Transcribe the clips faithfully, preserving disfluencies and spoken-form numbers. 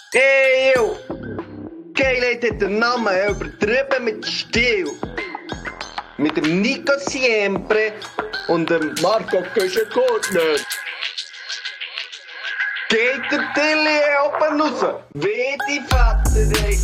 Hey, yo! Geilheit hat den Namen übertrieben mit Stil. Mit dem Nico Siempre und dem Marco Köschenkortner. Geht der Tilly oben raus, wie die Vater, ey.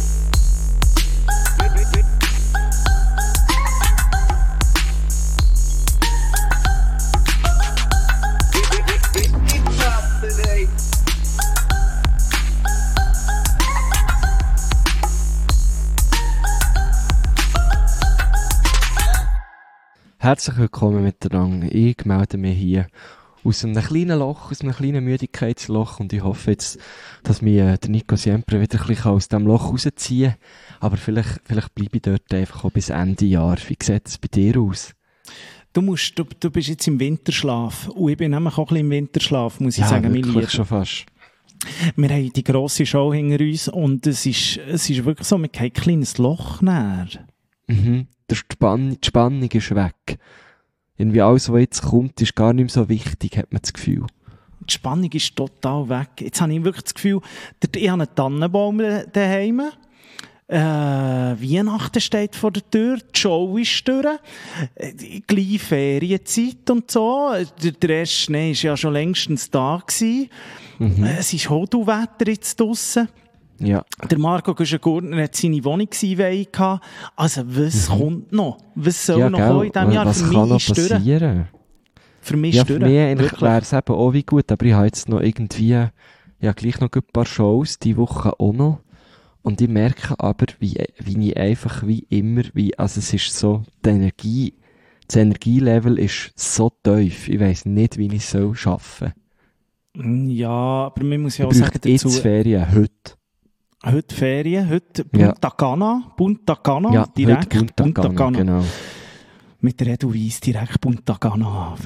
Herzlich willkommen miteinander. Ich melde mich hier aus einem kleinen Loch, aus einem kleinen Müdigkeitsloch und ich hoffe jetzt, dass mich äh, der Nico Siempre wieder ein bisschen aus diesem Loch rausziehen kann. Aber vielleicht, vielleicht bleibe ich dort einfach auch bis Ende Jahr. Wie sieht es bei dir aus? Du, musst, du, du bist jetzt im Winterschlaf und ich bin nämlich auch ein bisschen im Winterschlaf, muss ich ja, sagen. Ja, wirklich schon fast. Wir haben die grosse Show hinter uns und es ist, es ist wirklich so, wir haben ein kleines Loch näher. Mhm. Die Spannung, die Spannung ist weg. Irgendwie alles, was jetzt kommt, ist gar nicht mehr so wichtig, hat man das Gefühl. Die Spannung ist total weg. Jetzt habe ich wirklich das Gefühl, ich habe einen Tannenbaum daheim. Äh, Weihnachten steht vor der Tür, die Show ist durch, äh, gleich Ferienzeit und so. Der, der erste Schnee war ja schon längstens da gewesen. Mhm. Äh, es ist Hodelwetter jetzt draussen. Ja. Der Marco Köschenkortner hat seine Wohnungseinweihung gehabt. Also, was mhm. kommt noch? Was soll ja, noch gell, kommen in diesem Jahr? Was für kann mich noch passieren? Für mich ja, ist für mich eigentlich wäre es eben auch wie gut, aber ich habe jetzt noch irgendwie, ja, gleich noch ein paar Shows, diese Woche auch noch. Und ich merke aber, wie, wie ich einfach, wie immer, wie, also es ist so, die Energie, das Energielevel ist so tief. Ich weiss nicht, wie ich es soll schaffen. Ja, aber man muss ja auch ich sagen dazu. Jetzt Ferien, heute. Heute Ferien, heute Punta Cana, Punta Cana, ja, direkt Punta, Punta Cana, Cana, genau. Mit der Edelweiss direkt Punta Cana.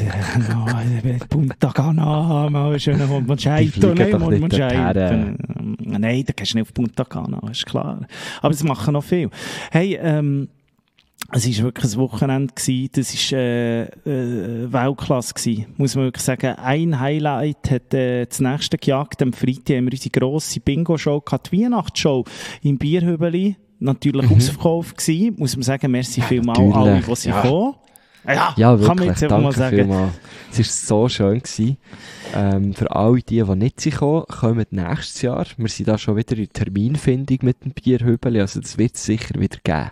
Punta Cana, mal schön mal scheitern, nein, mal scheitern. Nein, da gehst du nicht auf Punta Cana, ist klar. Aber es machen noch viel. Hey, ähm, es war wirklich ein Wochenende gewesen, das war äh, äh, Weltklasse gewesen, muss man wirklich sagen. Ein Highlight hat äh, das nächste gejagt. Am Freitag haben wir unsere grosse Bingo-Show gehabt, die Weihnachtsshow im Bierhübeli. Natürlich mhm. ausverkauft gewesen, muss man sagen. Merci ja, vielmals alle, die sie ja. kommen. Ja, ja, wirklich, kann man jetzt danke mal sagen. Vielmals. Es war so schön gewesen. Ähm, für alle die, die nicht sind gekommen, kommen nächstes Jahr. Wir sind da schon wieder in Terminfindung mit dem Bierhübeli, also das wird es sicher wieder geben.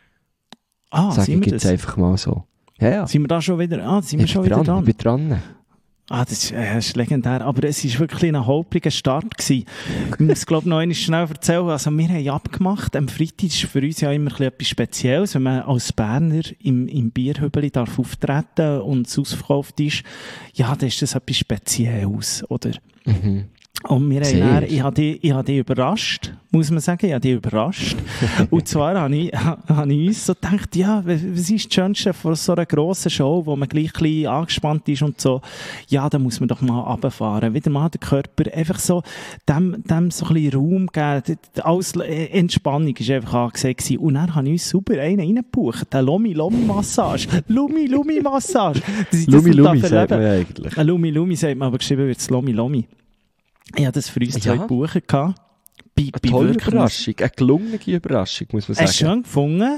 Ah, Sag sind ich wir jetzt das? einfach mal so. Ja, ja. Sind wir da schon wieder? Ah, sind wir ich schon dran, wieder dran? Ich bin dran. Ah, das ist, äh, das ist legendär. Aber es war wirklich ein holpriger Start gewesen. Ich muss, glaube ich, noch einmal schnell erzählen. Also, wir haben abgemacht. Am Freitag ist für uns ja immer etwas Spezielles, wenn man als Berner im, im Bierhübeli darf auftreten und es ausverkauft ist. Ja, dann ist das etwas Spezielles, oder? Mhm. Und wir haben dann, ich habe die, ich habe die überrascht, muss man sagen, ich habe die überrascht. Und zwar habe ich, habe ich uns so gedacht, ja, was ist das Schönste von so einer grossen Show, wo man gleich ein bisschen angespannt ist und so, ja, da muss man doch mal runterfahren. Wieder mal den Körper einfach so, dem, dem so ein bisschen Raum geben. Alles Entspannung war einfach angesagt gewesen. Und dann habe ich uns super einen reingebucht, eine Lumi-Lumi-Massage. Lumi-Lumi-Massage. Lumi-Lumi sagt man eigentlich. Eine Lumi-Lumi sagt man, aber geschrieben wird es Lomi-Lomi. Ich hatte das für uns zwei ja. Buchen gehabt. Bei, eine tolle Überraschung, eine gelungene Überraschung, muss man sagen. Hast du schön gefunden?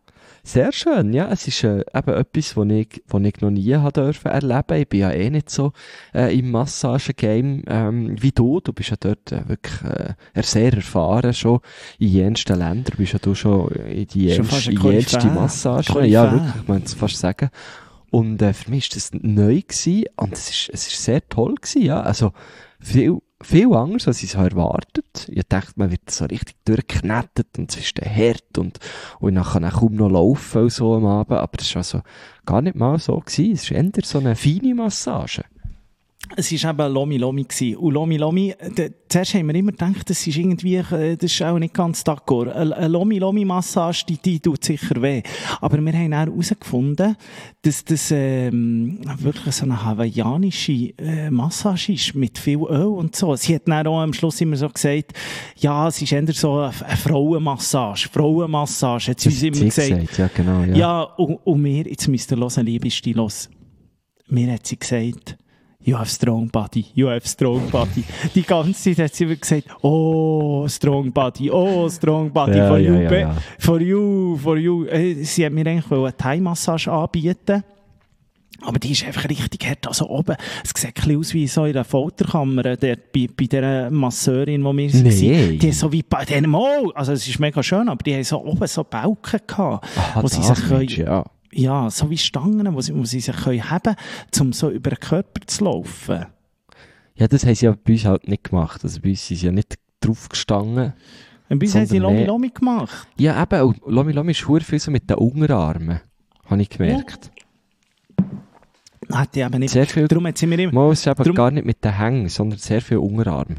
Sehr schön, ja. Es ist äh, eben etwas, was ich, was ich noch nie habe dürfen erleben. Ich bin ja eh nicht so äh, im Massagegame ähm, wie du. Du bist ja dort äh, wirklich äh, sehr erfahren, schon in jensten Ländern. Du bist ja du schon in die jenste Massage. Ja, wirklich, man kann es fast sagen. Und äh, für mich war das neu gewesen, und es ist, es ist sehr toll gewesen, ja. Also, viel, viel anders, als ich es erwartet. Ich dachte, man wird so richtig durchgeknetet und es ist dann hart und, und dann kann auch kaum noch laufen und so am Abend. Aber das war also gar nicht mal so gewesen. Es ist eher so eine feine Massage. Es war eben Lomi Lomi gewesen. Und Lomi Lomi, de, zuerst haben wir immer gedacht, das ist irgendwie, das ist auch nicht ganz d'accord. Eine, eine Lomi Lomi Massage, die, die tut sicher weh. Aber wir haben auch herausgefunden, dass das, ähm, wirklich so eine hawaiianische äh, Massage ist, mit viel Öl und so. Sie hat dann auch am Schluss immer so gesagt, ja, es ist eher so eine, eine Frauenmassage. Frauenmassage, hat sie uns immer gesagt. gesagt. Ja, genau, ja. Ja, und, und mir, jetzt müsst ihr hören, liebste, los. Mir hat sie gesagt, You have strong body, you have strong body. Die ganze Zeit hat sie gesagt, oh, strong body, oh, strong body, ja, for, ja, you, ja, ja. for you, for you. Sie hat mir eigentlich eine Thai-Massage anbieten. Aber die ist einfach richtig hart. Also oben, es sieht ein bisschen aus wie so in einer Folterkammer, dort bei, bei dieser Masseurin, die wir nee. waren. Die so wie bei denen, oh, also es ist mega schön, aber die haben so oben so Balken gehabt, Aha, wo sie das sich können, ja. ja, so wie Stangen, wo sie, wo sie sich können haben, um so über den Körper zu laufen. Ja, das haben sie ja bei uns halt nicht gemacht. Also bei uns sind sie ja nicht drauf gestanden. Und bei uns haben sie Lomi Lomi gemacht. Ja, eben, und Lomi Lomi ist verdammt viel so mit den Unterarmen, habe ich gemerkt. Ja. Hat die eben nicht. Sehr viel, darum hat sie mir immer... Mal ist eben darum, gar nicht mit den Hängen, sondern sehr viel Unterarm.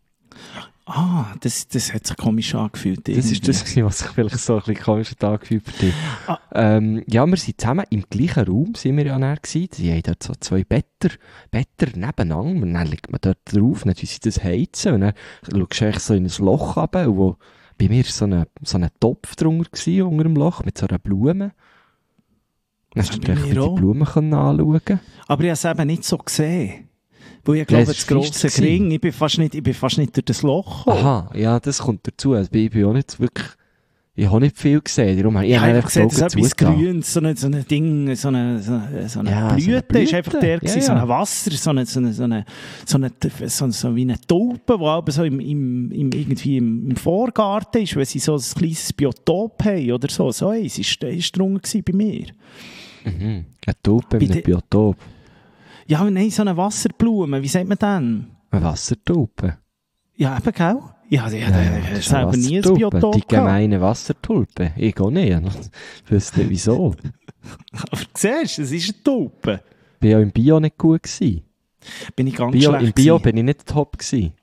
Ah, das, das hat sich komisch angefühlt. Das ist das, was sich vielleicht so ein bisschen komisch angefühlt für dich. Ah. Ähm, ja, wir sind zusammen im gleichen Raum, sind wir ja näher gewesen. Die haben dort so zwei Better, Better nebeneinander. Und dann liegt man dort drauf, dann tun sie das heizen. Und dann schaust du eigentlich so in ein Loch runter, und wo bei mir so ein so eine Topf drunter war, unter dem Loch, mit so einer Blume. Dann hast du gleich die Blumen anschauen. Aber ich habe es eben nicht so gesehen. Weil ich glaube, ja, das grosse Gring, ich bin fast nicht, ich bin fast nicht durch das Loch gekommen. Aha, ja, das kommt dazu. Also ich bin auch nicht wirklich, ich habe nicht viel gesehen. Darum habe ich, ich habe einfach gesehen, dass etwas Grünes, so ein so eine Ding, so eine, so eine, so eine, ja, Blüte, so eine Blüte, ist einfach der gewesen, ja, ja. so ein Wasser, so eine, so eine, so eine, so eine, so, so wie eine Taube, die aber so im, im, im, irgendwie im, im Vorgarten ist, weil sie so ein kleines Biotop haben oder so. So eins ist, ist drunter gewesen bei mir. Mhm. Eine Taube mit einem Biotop. Ja, nein, so eine Wasserblume, wie sagt man denn? Eine Wassertulpe? Ja, eben, gell? Ja, die hat ja, ja, selber nie ein Biotop Die gemeine Wassertulpe. Ich auch nicht. Ich wüsste nicht, wieso. Aber siehst du, es ist eine Tulpe. Ich war ja im Bio nicht gut gewesen. Bin ich ganz Bio, schlecht Im Bio gewesen. bin ich nicht top gewesen.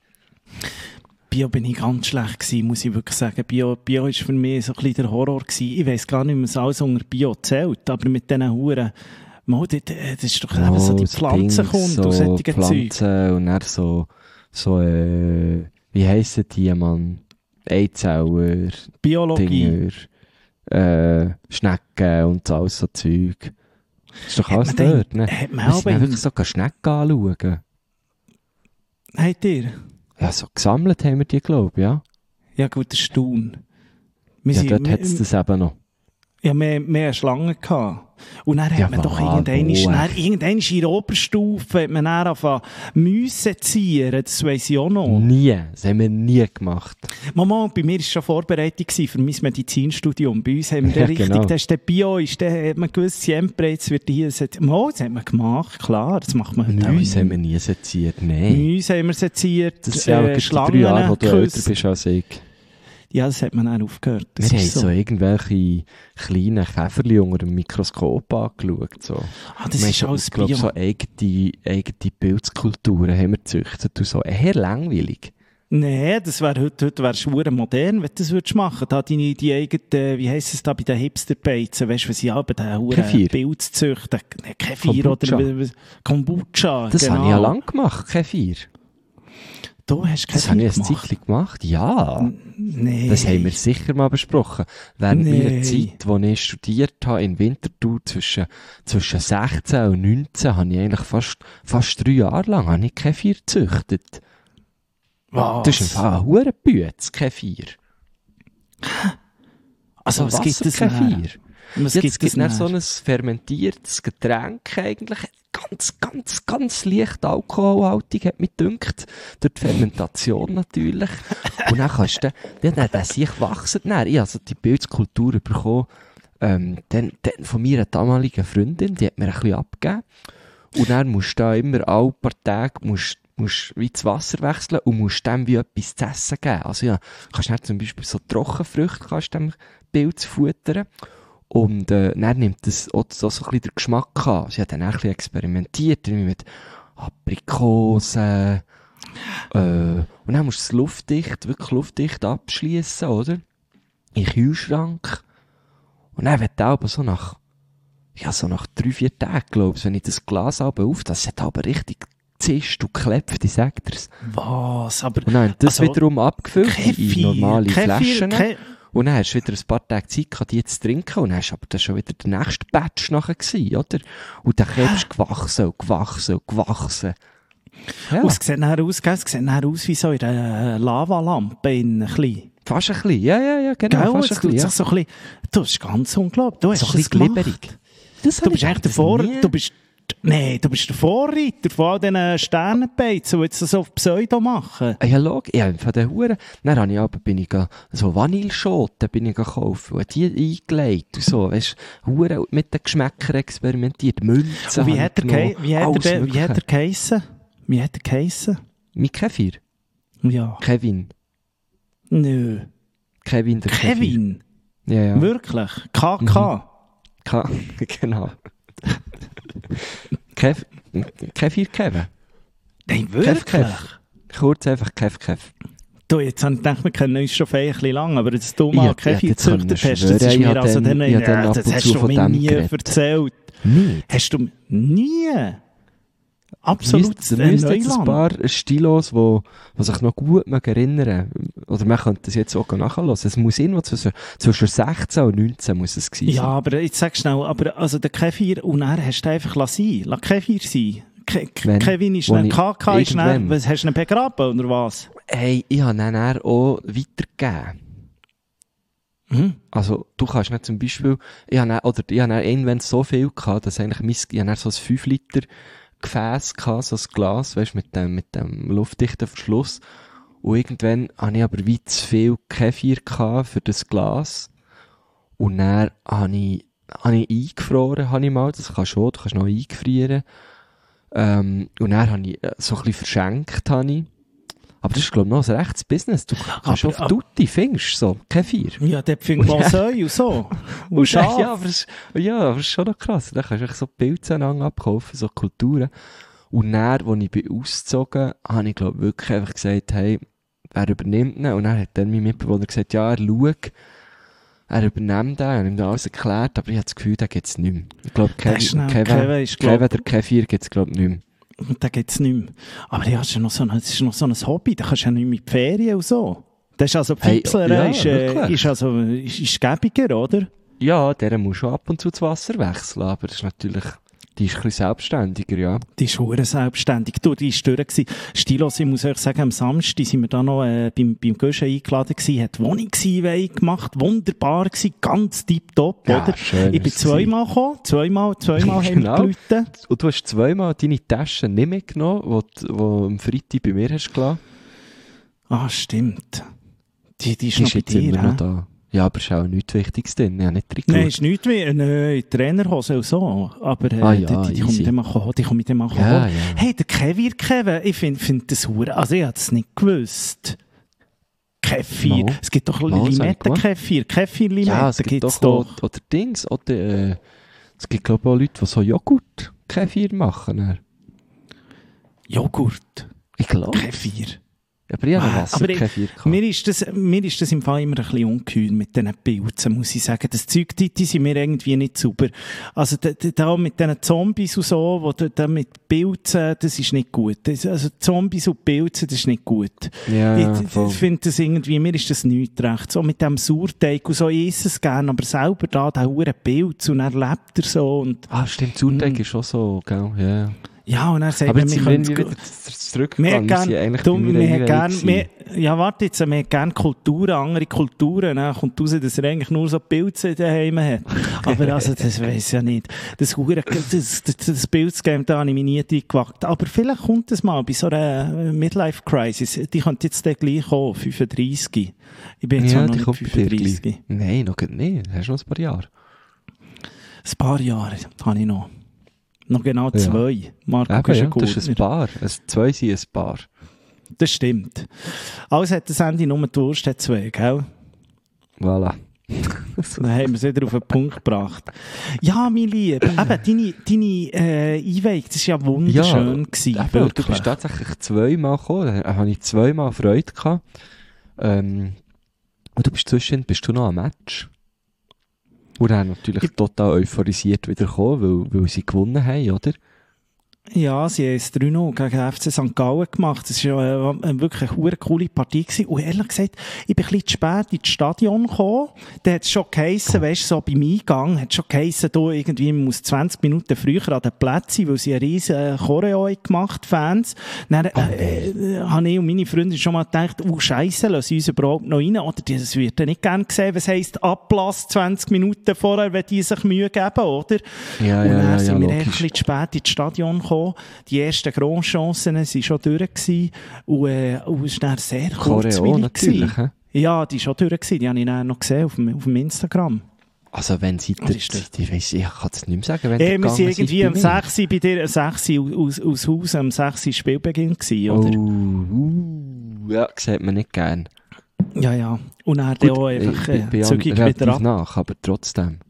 Bio bin ich ganz schlecht gewesen, muss ich wirklich sagen. Bio, Bio ist für mich so ein bisschen der Horror gewesen. Ich weiss gar nicht, wie man es alles unter Bio zählt, aber mit diesen Huren, das ist doch eben oh, so die Pflanzenkunde so und solche Pflanzen Zeug. Und dann so, so, äh, wie heissen die, Mann? Eizauer, Biologie, Dinger, äh, Schnecken und so, alles so Zeug. Das ist doch alles dort, ne? Hat man wir sind wirklich so Schnecken anschauen. Habt ihr? Ja, so gesammelt haben wir die, glaube ich, ja. Ja gut, das ist Thun. Ja, dort hat es das eben noch. Ja, mehr, mehr Schlangen gehabt. Und dann ja, hat man doch irgendwann, dann, irgendwann in der Oberstufe hat man dann angefangen, Müsse ziehen, das weiss ich auch noch. Nie, das haben wir nie gemacht. Mama, bei mir war es schon Vorbereitung für mein Medizinstudium. Bei uns haben wir ja, richtig, genau. Das ist der Bio, ist der, hat man gewusst, siempre, jetzt wird hier, das hat, oh, das hat man gemacht, klar, das macht man heute Müsse haben wir nie seziert, nein. Müsse haben wir seziert, das sind äh, Schlangen, die drei Jahre, wo du älter bist als ich. Ja, das hat man auch aufgehört. Das wir haben so. so irgendwelche kleinen Käferchen unter dem Mikroskop angeschaut. So. Ah, das ist alles Ich glaube, so eigene, eigene Pilzkulturen haben wir gezüchtet und so. Eher langweilig. Nein, das wäre heute, heute wär's schwer modern, wenn du das würdest machen. Da deine, die eigene, wie heisst es da bei den Hipster-Beizen, weißt du, was sie haben, den Pilz züchten. Kefir oder Kombucha. Das genau. habe ich ja lange gemacht, Kefir. Du hast das habe ich ein Zeitchen gemacht, ja. Nee. Das haben wir sicher mal besprochen. Während nee. meiner Zeit, als ich studiert habe, in Winterthur, zwischen, zwischen sechzehn und neunzehn, habe ich eigentlich fast, fast drei Jahre lang habe ich Kefir gezüchtet. Was? Das ist ein Hurenbütz, Kefir. Also, was gibt es Kefir? Was Jetzt gibt es gibt so ein fermentiertes Getränk eigentlich. Ganz, ganz, ganz leicht alkoholhaltig, hat mich gedünkt. Durch die Fermentation natürlich. Und dann kannst du, dann, dann, dann sich wachsen. Dann, ich habe also die Pilzkultur bekommen, ähm, dann, dann von meiner damaligen Freundin, die hat mir ein bisschen abgegeben. Und dann musst du da immer alle paar Tage, musst, musst wie das Wasser wechseln und musst dem wie etwas zu essen geben. Also ja, kannst du dann zum Beispiel so Trockenfrüchte, kannst du dem Pilz futtern. Und äh, dann nimmt das auch so, so ein bisschen den Geschmack an. Sie hat dann auch ein bisschen experimentiert, mit Aprikosen. Äh, und dann musst du es luftdicht, wirklich luftdicht abschliessen, oder? In den Kühlschrank. Und dann wird auch so nach, ja, so nach drei, vier Tagen, glaube ich, wenn ich das Glas aber auf, das hat aber richtig zischt und geklebt, ich sag dir's. Was? Aber, und dann das also, wiederum abgefüllt Kefir, in normale Kefir, Flaschen. Ke- Und dann hast du wieder ein paar Tage Zeit gehabt, die zu trinken. Und dann hast aber das schon wieder der nächste Batch nachher gewesen, oder? Und der Krebs ist gewachsen und gewachsen und gewachsen. Ja. Und es sieht nachher aus, gell? Es sieht nachher aus wie so in einer Lavalampe in ein bisschen. Fast ein bisschen, ja, ja, ja, genau. Gell? Fast Es ein bisschen, ja. so ein bisschen, du bist ganz unglaublich. Du hast So ein das bisschen gemacht. glibberig. Das Du bist echt der Vor... Du bist... Nee, du bist der Vorreiter von all diesen Sternenbeizen, die jetzt so auf Pseudo machen. Ah, ja, logisch. Ja, von den Huren. Dann habe ich aber, bin ich ga, so Vanilleschoten bin ich gekauft und die eingelegt und so, weißt du, Huren mit den Geschmäckern experimentiert, Münzen. Und wie hat er genommen, wie hat alles er, wie Mögliche. hat er geheissen? Wie hat er geheissen? Mein Kefir? Ja. Kevin. Nö. Kevin der Kefir. Kevin? Ja, ja. Wirklich? K K? Ka genau. Kev, Kefir Kevin. Nein, wirklich? Kev, Kev. Kurz einfach Kev Kev. Du, jetzt habe ich gedacht, wir kennen uns schon ein bisschen lang, aber dass du mal Ja, Kefir ja, das kann gezüchtet ich hast, schwören. das ist Ich mir habe also dann- dann, ich habe dann ja, ab das und hast zu du von mir dem nie geredet. erzählt. Nicht. Hast du nie? Absolut Da müssten jetzt ein Neuland. paar Stilos, die, die sich noch gut erinnern mögen. Oder man könnte das jetzt auch nachhören. Es muss irgendwo zwischen, zwischen sechzehn und neunzehn muss es gewesen Ja, sein. aber jetzt sag schnell, aber also der Kefir, und dann hast du einfach sein. Lass Kefir sein. Ke Ke Wenn? Kevin ist Wo ein ich- K K, ist dann, irgendwann. was, hast du ihn begraben, oder was? Hey, ich habe ihn dann auch weitergegeben. Hm? Also, du kannst nicht zum Beispiel, ich habe dann, oder ich habe dann irgendwann so viel gehabt, dass eigentlich mein, ich habe dann so ein fünf Liter Gefäß gehabt, so ein Glas, weißt, mit dem, mit dem luftdichten Verschluss. Und irgendwann habe ich aber wie zu viel Kefir gehabt für das Glas. Und dann habe ich, habe ich eingefroren, habe ich mal, das kannst du auch, du kannst noch eingefrieren. Ähm, und dann habe ich äh, so ein bisschen verschenkt, habe ich. Aber das ist, glaube ich, noch ein rechtes Business. Du kannst Aber- auf Tutti, findest du so, Kefir. Ja, dort findet man Säu und so. Und Schaf. Ja, aber das, ist- ja, aber das ist schon noch krass. Da kannst du echt so Pilze aneinander abkaufen, so Kulturen. Und dann, als ich bin ausgezogen, habe ich, glaube wirklich einfach gesagt, hey, wer übernimmt ihn? Und dann hat dann mein Mitbewohner gesagt, ja, er schaut, er übernimmt den. Ich habe ihm da alles erklärt, aber ich habe das Gefühl, den gibt es nicht mehr. Ich glaube, Der Kevin, ist schnell- Kevin, Kevin ist, glaub- Kevin, der Kefir gibt es, glaube ich, nicht mehr. Und da geht's nicht mehr. Aber ja, das ist ja noch so ein, das ist noch so ein Hobby, da kannst du ja nicht mit Ferien und so. Das ist also, Hey, Pfipsler ja, ist, äh, wirklich. ist also, ist, ist gäbiger, oder? Ja, der muss schon ab und zu das Wasser wechseln, aber das ist natürlich, die ist ein bisschen selbstständiger, ja. Die ist hure selbstständig. Du, die ist durch gewesen. Stilos, ich muss euch sagen, am Samstag sind wir da noch äh, beim, beim Göschen eingeladen gewesen, hat Wohnungseinweihung gemacht, wunderbar gewesen, ganz tipptopp, Ja, oder? schön Ich bin war's zweimal gekommen, zweimal, zweimal Genau. haben wir die Leute. Und du hast zweimal deine Taschen nicht mitgenommen, die du am Freitag bei mir hast gelassen. Ah, stimmt. Die, die ist Die noch ist bei jetzt dir, immer hä? noch da. Ja, aber es ist auch nichts Wichtiges drin. Ich habe nicht reingeschaut. Nein, ist nichts mehr. Nein, Trainerhose und so. Aber äh, Ah ja, die, die, die kommen easy. mit dem auch die kommen mit dem auch Ja, holen. ja. Hey, der Kevin, Kevin, ich finde find das hure. Also ich habe das nicht gewusst. Kefir. Mal. Es gibt doch Mal, sag ich Limette-Kefir. Kefir-Limette Ja, es gibt gibt's doch, doch. Auch, oder Dings, oder, äh, es gibt, glaube ich, auch Leute, die so Joghurt Kefir machen. dann. Joghurt. Ich glaube. Kefir. Aber ich habe Ah, Wasser aber ich- Kefir gehabt. Mir ist, das, mir ist das im Fall immer ein bisschen ungeheuer mit diesen Pilzen, muss ich sagen. Das Zeug, die, die sind mir irgendwie nicht sauber. Also da, da- da mit diesen Zombies und so, wo da, da mit Pilzen, das ist nicht gut. Das, also Zombies und Pilze, das ist nicht gut. Ja, ja, ich voll. ich finde das irgendwie, mir ist das nicht recht. So mit dem Sauerteig und so, ich esse es gerne, aber selber da, der hure Pilz und er lebt er so und, Ah, stimmt, Sauerteig Mm. ist schon so, gell, ja. ja, und er sagt, Aber mir, jetzt wir sind wir können irgendwie wieder zurückgegangen. Wir Wir sind gern, eigentlich du, bei mir wir Einweihung gern, gewesen. wir, ja, warte jetzt, wir gern Kulturen, andere Kulturen, dann kommt raus, dass er eigentlich nur so Pilze daheim hat. Aber also, das weiss ich ja nicht. Das, Hure- das, das, das Pilzgame, da habe ich mich nie reingewagt. Aber vielleicht kommt das mal bei so einer Midlife-Crisis. Die könnte jetzt dann gleich kommen, fünfunddreissig. Ich bin jetzt Ja, auch noch die nicht kommt bei dir fünfunddreissig. gleich. Nein, noch gar nicht. Hast du noch ein paar Jahre? Ein paar Jahre habe ich noch. Noch genau Ja. zwei. Marco Eben, ja, Güschen-Gurtner. das ist ein Paar. Es, zwei sind ein Paar. Das stimmt. Alles hat das Ende, nur die Wurst hat zwei, gell? Voilà. Dann haben wir es wieder auf den Punkt gebracht. Ja, mein Liebe, eben, deine, deine äh, Einweihung, das war ja wunderschön. gewesen, Eben, wirklich. du bist tatsächlich zweimal gekommen. Da habe ich zweimal Freude gehabt. Ähm, und du bist zwischen, bist du noch am Match? Und dann natürlich Ich- total euphorisiert wieder gekommen, weil, weil sie gewonnen haben, oder? Ja, sie haben es drei null gegen F C Sankt Gallen gemacht. Das war äh, wirklich eine coole Partie gewesen. Und ehrlich gesagt, ich bin ein bisschen zu spät ins Stadion gekommen. Da hat es schon geheissen, weisst du, so beim Eingang, hat es schon geheissen, da irgendwie, man muss zwanzig Minuten früher an den Plätzen, weil sie eine riesen Choreo gemacht, Fans. Dann äh, äh, habe ich und meine Freundin schon mal gedacht, oh Scheisse, lassen sie uns überhaupt noch rein? Oder das wird ja nicht gerne gesehen, was heisst Ablass zwanzig Minuten vorher, wenn die sich Mühe geben, oder? Ja, und dann ja, ja, sind ja, wir ein bisschen zu spät ins Stadion gekommen. Die ersten Grosschancen waren schon durch gewesen, und, äh, und es war dann sehr kurzweilig natürlich. He? Ja, die war schon durch gewesen. Die habe ich dann noch gesehen auf dem, auf dem Instagram. Also wenn sie das, ich weiss, ich kann es nicht mehr sagen, wenn hey, wir sind irgendwie am sechs bei dir, sechs aus, aus Haus, am sechs Spielbeginn gewesen, oder? Oh, uh, ja, sieht man nicht gern. Ja, ja. Und dann Gut, auch einfach äh, zügig wieder ab. nach, aber trotzdem.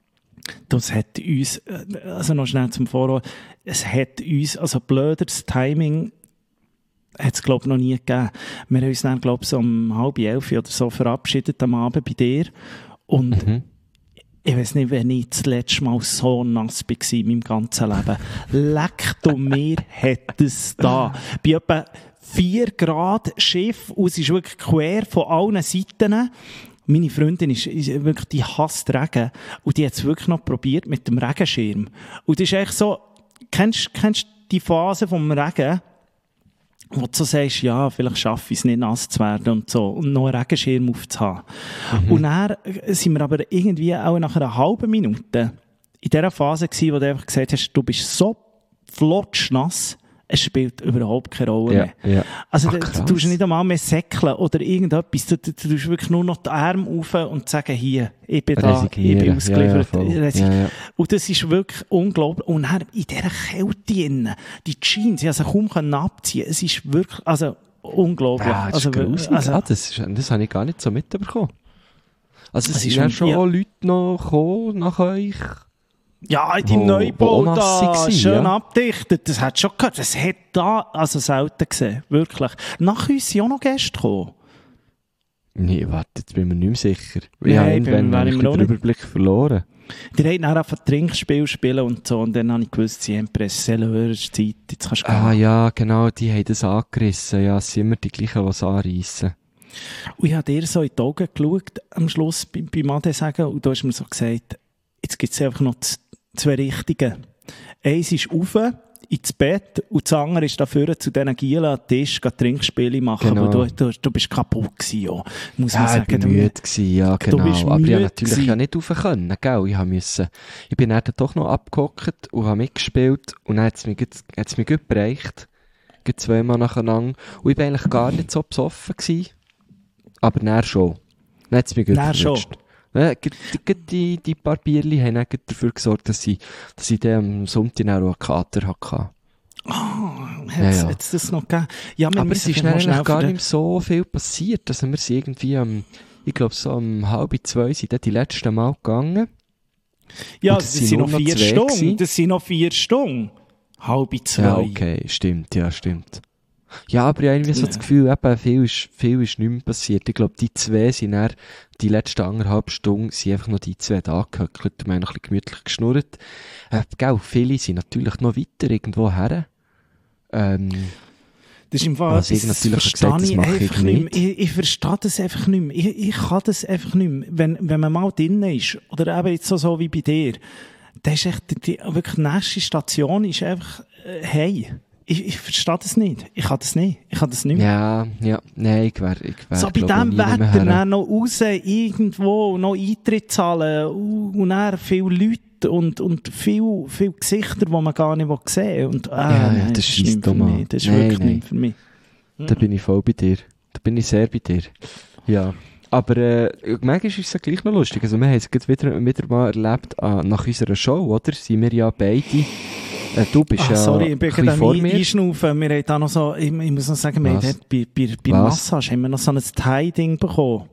Das hat uns, also noch schnell zum Vorhaben, es hat uns, also blöderes Timing hat es, glaube ich, noch nie gegeben. Wir haben uns dann, glaube ich, so um halb elf oder so verabschiedet am Abend bei dir. Und mhm. ich weiss nicht, wenn ich das letzte Mal so nass war in meinem ganzen Leben. Leck du mir, hat es da. Bei etwa vier Grad Schiff, und es ist wirklich quer von allen Seiten. Meine Freundin ist, ist wirklich, die hasst Regen. Und die hat es wirklich noch probiert mit dem Regenschirm. Und das ist echt so, kennst du die Phase vom Regen, wo du so sagst, ja, vielleicht schaffe ich es nicht, nass zu werden und so, und noch einen Regenschirm aufzuhaben. Mhm. Und dann sind wir aber irgendwie auch nach einer halben Minute in dieser Phase gewesen, wo du einfach gesagt hast, du bist so flotschnass, es spielt überhaupt keine Rolle ja, mehr. Ja. Also Ach, du tust nicht einmal mehr säckeln oder irgendetwas. Du, du, du tust wirklich nur noch die Arme auf und sagen, hier, ich bin da, ich bin ausgeliefert. Ja, ja, ja, ja. Und das ist wirklich unglaublich. Und dann in dieser Kälte drin, die Jeans, ich also kaum abziehen. Es ist wirklich, also unglaublich. Ja, das, also, ist also, ah, das, ist, das habe ich gar nicht so mitbekommen. Also es sind schon, ja schon ja. Leute noch gekommen nach euch. Ja, in deinem Neubau da, war, schön ja. abdichtet, das hat schon gehört, das hat da, also selten gesehen, wirklich. Nach uns sind auch noch Gäste gekommen. Nee, warte, jetzt bin ich mir nicht mehr sicher. Nee, ich habe irgendwann den Überblick verloren. Die wollten dann einfach Trinkspiel spielen und so, und dann habe ich gewusst, sie haben Presse, Zeit, jetzt kannst du Ah gehen. Ja, genau, die haben das angerissen, ja, es sind immer die gleichen, die es anreissen. Und ich habe dir so in die Augen geschaut, am Schluss beim Ade sagen, und du hast mir so gesagt, jetzt gibt es einfach noch zwei Richtigen. Eins ist rauf ins Bett und das andere ist dafür zu diesen Gielen an den Tisch Trinkspiele machen. Genau. Aber du, du, du bist kaputt gewesen, ja. Muss ja, man sagen. Ich bin müde gewesen, ja, genau. Aber ich konnte natürlich gewesen. ja nicht rauf können, gell? Ich, müssen, ich bin dann doch noch abgehockt und habe mitgespielt und dann hat es mich, hat's mich gut bereicht. Zweimal nacheinander. Und ich war eigentlich gar nicht so besoffen gewesen. Aber dann schon. Dann hat es mich gut verwünscht. Ja, die, die paar Bierchen haben auch dafür gesorgt, dass ich, dass ich dann am Sonntag auch einen Kater hatte. Oh, hat es ja, ja. das noch gegeben? Ja, aber es ist eigentlich gar nicht so viel passiert. Also wir sind irgendwie am, ich glaube so um halb zwei sind dann die letzten Mal gegangen. Ja, das, das sind noch vier Stunden. Gewesen. Das sind noch vier Stunden. Halb zwei. Ja, okay, stimmt, ja, stimmt. Ja, aber ich habe irgendwie so das Gefühl, eben, viel ist, viel ist nicht mehr passiert. Ich glaube, die zwei sind dann, die letzten anderthalb Stunden, sind einfach noch die zwei da gehöckelt und wir haben noch ein bisschen gemütlich geschnurrt. Äh, gell, viele sind natürlich noch weiter irgendwo her. Ähm, das ist im Fall, das, das natürlich gesagt, das mache ich nicht. Ich, ich verstehe das einfach nicht mehr. Ich, ich kann das einfach nicht mehr. Wenn, wenn man mal drin ist, oder eben jetzt so, so wie bei dir, dann ist echt, die, wirklich die nächste Station ist einfach, äh, hey. Ich, ich verstehe das nicht. Ich kann das nicht. Ich kann das nicht mehr. Ja, ja, nein, ich wäre, ich wäre, so bei diesem Wetter dann noch raus, irgendwo, noch Eintritt zahlen und dann viele Leute und, und viele, viele Gesichter, die man gar nicht sehen will. Und, ah, ja, nein, das, das ist nicht für mich. Das ist nein, wirklich nein. nicht für mich. Da bin ich voll bei dir. Da bin ich sehr bei dir. Ja. Aber äh, manchmal ist es gleich noch lustig. Also wir haben es wieder, wieder mal erlebt äh, nach unserer Show, oder? Sind wir ja beide... Äh, du bist Ach, ja sorry, ich bin ein vor ein mir. Einschnaufen. Wir haben da noch so, ich, ich muss noch sagen, wir haben bei, bei, bei Massage haben wir noch so ein Thai-Ding bekommen.